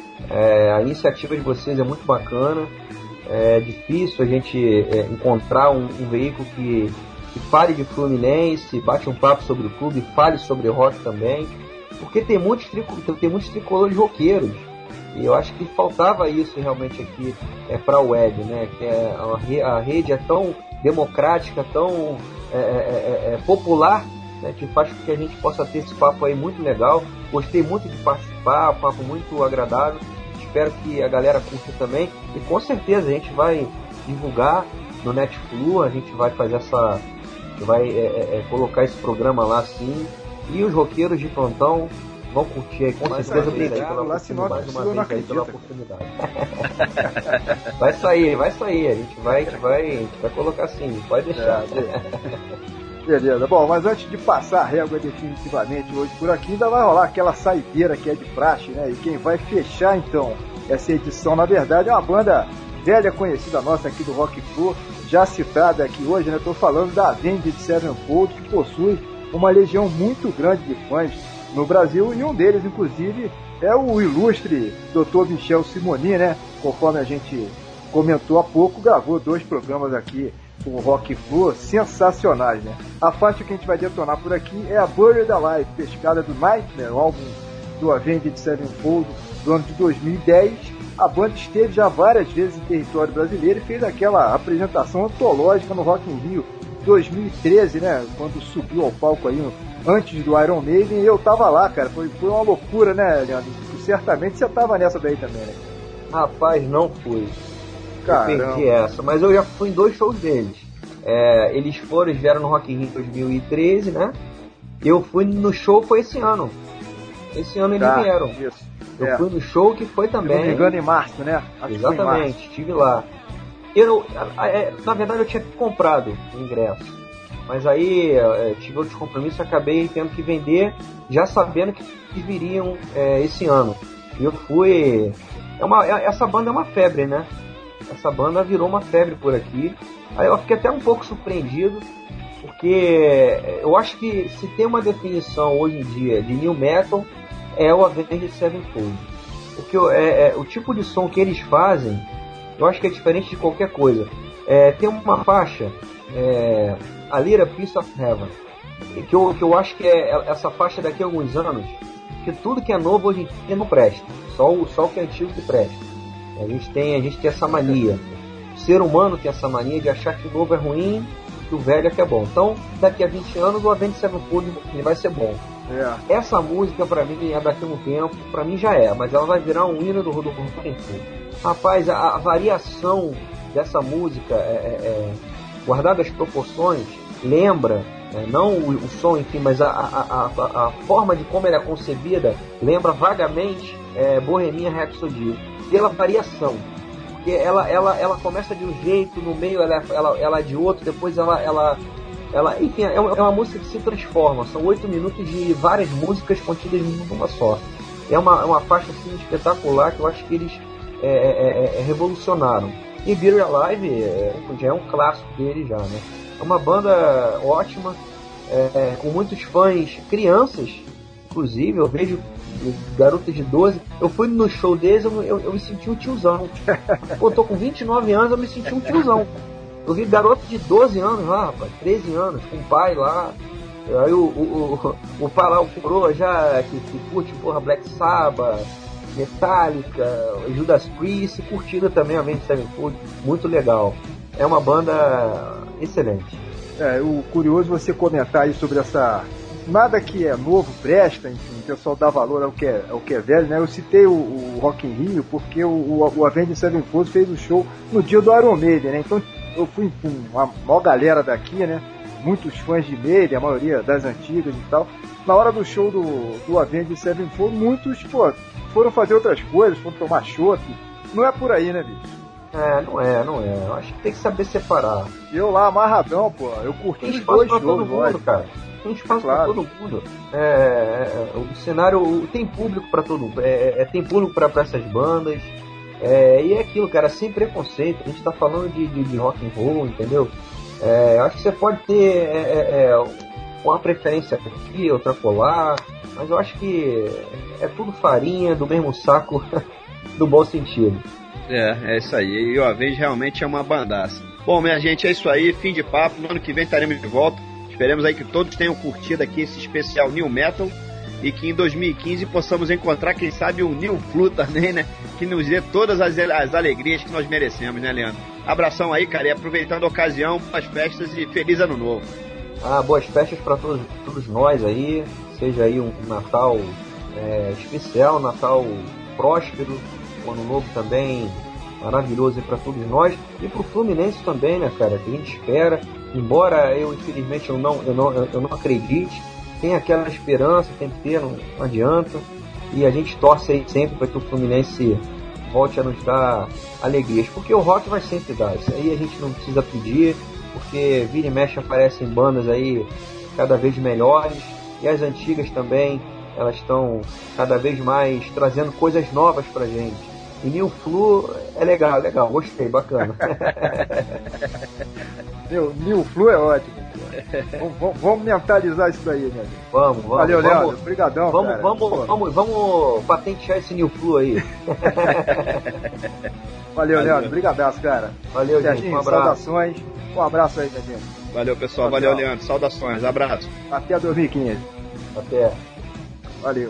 A iniciativa de vocês é muito bacana. É difícil a gente encontrar um veículo que fale de Fluminense, bate um papo sobre o clube, fale sobre rock também, porque tem muitos tricolores roqueiros, e eu acho que faltava isso realmente aqui para a web, né? Que a rede é tão democrática, tão popular, né? Que faz com que a gente possa ter esse papo aí muito legal. Gostei muito de participar, um papo muito agradável, espero que a galera curta também, e com certeza a gente vai divulgar no Netflu, a gente vai fazer colocar esse programa lá sim, e os roqueiros de plantão vão curtir aí, com certeza. Obrigado pela oportunidade. Vai sair, a gente vai colocar sim, pode deixar. Beleza, bom, mas antes de passar a régua definitivamente hoje por aqui, ainda vai rolar aquela saideira que é de praxe, né? E quem vai fechar então essa edição, na verdade, é uma banda velha conhecida nossa aqui do Rock Flu, já citada aqui hoje, né? Estou falando da Avenged Sevenfold, que possui uma legião muito grande de fãs no Brasil, e um deles, inclusive, é o ilustre Dr. Michel Simonin, né? Conforme a gente comentou há pouco, gravou 2 programas aqui com o Rock Flu, sensacionais, né? A faixa que a gente vai detonar por aqui é a Buried Alive, pescada do Nightmare, o álbum do Avenged Sevenfold do ano de 2010. A banda esteve já várias vezes em território brasileiro e fez aquela apresentação antológica no Rock in Rio 2013, né? Quando subiu ao palco aí antes do Iron Maiden, e eu tava lá, cara. Foi uma loucura, né, Leandro? Certamente você tava nessa daí também, né? Rapaz, não fui. Caramba. Eu perdi essa, mas eu já fui em 2 shows deles. Eles vieram no Rock in Rio 2013, né? Eu fui no show, foi esse ano. Esse ano eles vieram. Isso. Eu fui no show que foi também. Se não me engano, em março, né? Acho Exatamente, estive lá. Na verdade, eu tinha comprado o ingresso. Mas aí tive outros compromissos e acabei tendo que vender, já sabendo que eles viriam esse ano. E eu fui. Essa banda é uma febre, né? Essa banda virou uma febre por aqui. Aí eu fiquei até um pouco surpreendido, porque eu acho que se tem uma definição hoje em dia de new metal, é o Avenged Sevenfold. Porque o tipo de som que eles fazem, eu acho que é diferente de qualquer coisa. Tem uma faixa, A Little Piece of Heaven, que eu acho que essa faixa daqui a alguns anos, que tudo que é novo hoje em dia não presta, só o que é antigo que presta. A gente tem essa mania. O ser humano tem essa mania de achar que o novo é ruim, que o velho é que é bom. Então, daqui a 20 anos, o Avenged Sevenfold vai ser bom. Essa música, pra mim, é daqui a um tempo, pra mim já mas ela vai virar um hino do Rock and Roll. Rapaz, a variação dessa música, guardada as proporções, lembra, não o som, enfim, mas a forma de como ela é concebida, lembra vagamente Bohemian Rhapsody, pela variação. Porque ela começa de um jeito, no meio ela é de outro, depois ela enfim, é uma música que se transforma. São 8 minutos de várias músicas contidas em uma só. É uma faixa assim, espetacular, que eu acho que eles revolucionaram. E Buried Alive já é um clássico deles já, né? É uma banda ótima, com muitos fãs, crianças, inclusive. Eu vejo garotas de 12. Eu fui no show deles, eu me senti um tiozão. Pô, eu tô com 29 anos, eu me senti um tiozão. Eu vi garoto de 12 anos lá, rapaz, 13 anos, com o pai lá. Aí o pai lá, o coroa já, que curte, porra, Black Sabbath, Metallica, Judas Priest, curtiram também a Avenged Sevenfold, muito legal. É uma banda excelente. O curioso você comentar aí sobre essa... Nada que é novo presta, enfim, o pessoal dá valor ao que é velho, né? Eu citei o Rock in Rio porque o Avenged Sevenfold fez o show no dia do Iron Maiden, né? Então eu fui com uma maior galera daqui, né? Muitos fãs de Maiden, a maioria das antigas e tal. Na hora do show do Avenged Sevenfold, muitos, foram fazer outras coisas, foram tomar chopp. Não é por aí, né, bicho? Não é. Eu acho que tem que saber separar. Eu lá, amarradão, eu curti os 2 shows, todo mundo, cara. Tem espaço pra todo mundo. O cenário tem público pra todo mundo. Tem público pra essas bandas. E é aquilo, cara, sem preconceito. A gente tá falando de rock and roll, entendeu? Acho que você pode ter uma preferência aqui, outra colar, mas eu acho que é tudo farinha do mesmo saco, do bom sentido. É isso aí. E o Avenged realmente é uma bandaça. Bom, minha gente, é isso aí. Fim de papo. No ano que vem estaremos de volta. Esperemos aí que todos tenham curtido aqui esse especial New Metal e que em 2015 possamos encontrar, quem sabe, um New Flu também, né? Que nos dê todas as alegrias que nós merecemos, né, Leandro? Abração aí, cara, e aproveitando a ocasião, boas festas e feliz ano novo. Boas festas para todos nós aí. Seja aí um Natal especial, Natal próspero, um ano novo também maravilhoso para todos nós e para o Fluminense também, né, cara? Que a gente espera. Embora eu, infelizmente, eu não acredite, tem aquela esperança, tem que ter, não adianta. E a gente torce aí sempre para que o Fluminense volte a nos dar alegrias, porque o rock vai sempre dar. Isso aí a gente não precisa pedir, porque vira e mexe aparecem bandas aí cada vez melhores, e as antigas também, elas estão cada vez mais trazendo coisas novas pra gente. E New Flu é legal, gostei, bacana. New Flu é ótimo. Vamos mentalizar isso daí, né? Vamos. Valeu, Leandro. Obrigadão, cara. Vamos patentear esse New Flu aí. Valeu, Leandro. Brigadaço, cara. Valeu, Serginho, gente. Um abraço. saudações. Um abraço aí, Serginho. Valeu, pessoal. Valeu, Leandro. Saudações. Abraço. Até 2015. Até. Valeu.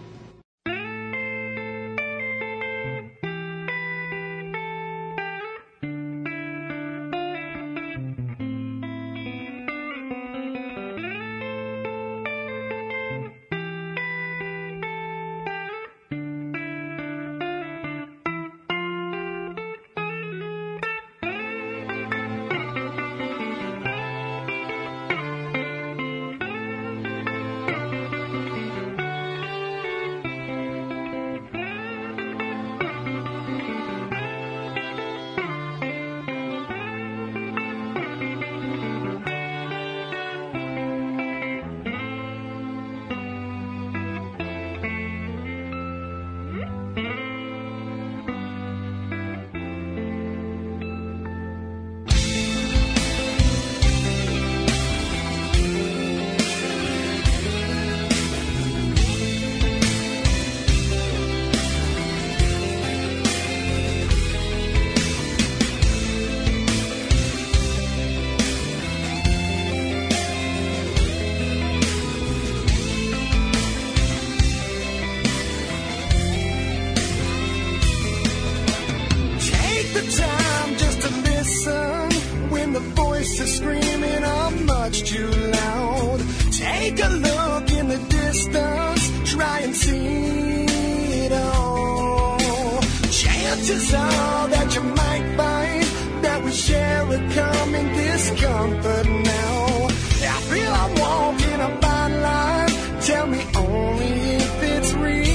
Take the time just to listen when the voice is screaming I'm much too loud. Take a look in the distance, try and see it all. Chances are that you might find that we share a common discomfort now. I feel I'm walking a fine line. Tell me only if it's real.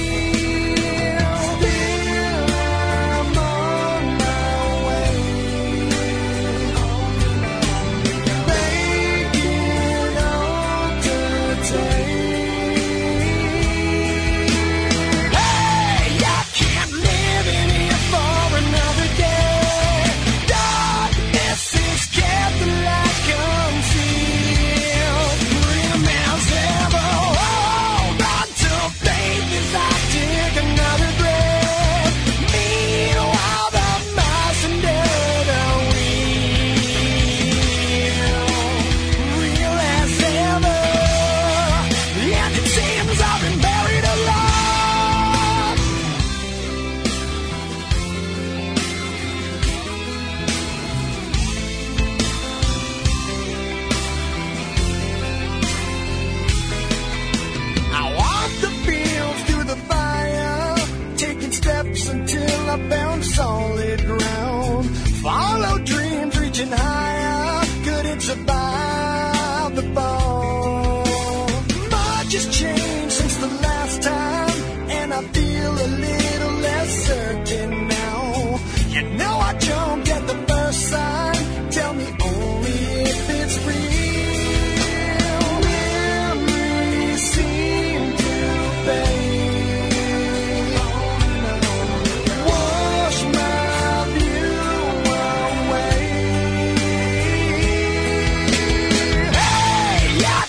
I found solid ground. Follow dreams reaching higher. Couldn't survive the fall. Much has changed since the last time, and I feel a little less certain now. You know I jumped at the first sign. Tell me only if it's real. Memories seem to fade.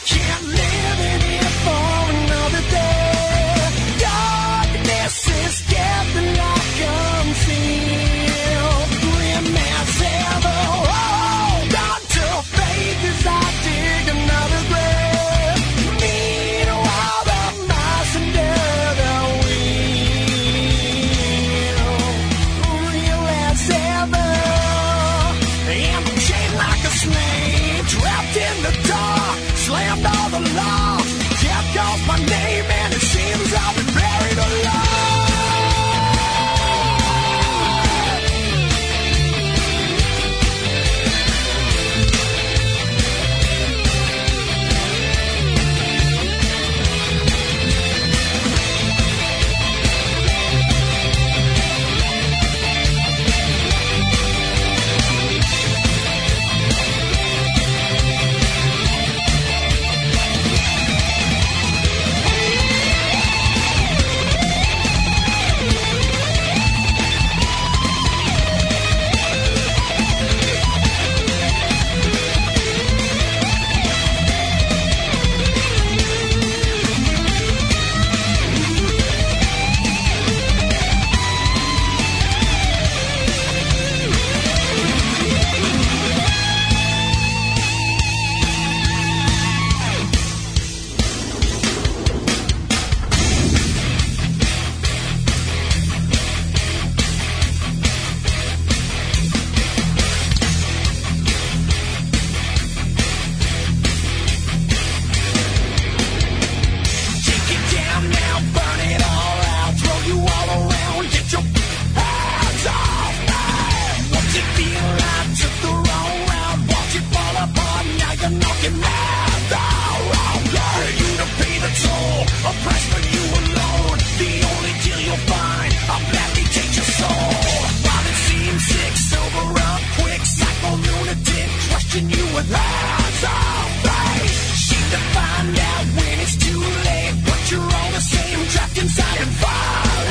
Sister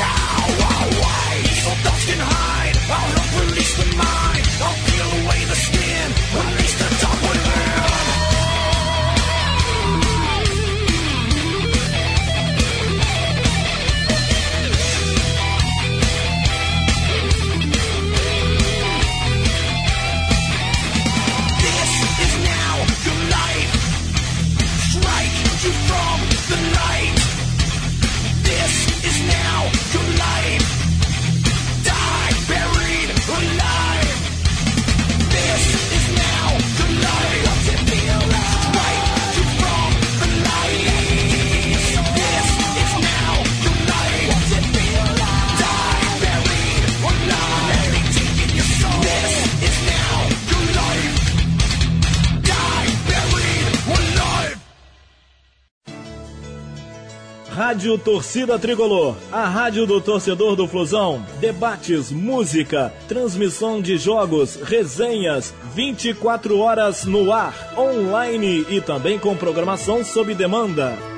Rádio Torcida Tricolor, a rádio do torcedor do Flusão. Debates, música, transmissão de jogos, resenhas, 24 horas no ar, online e também com programação sob demanda.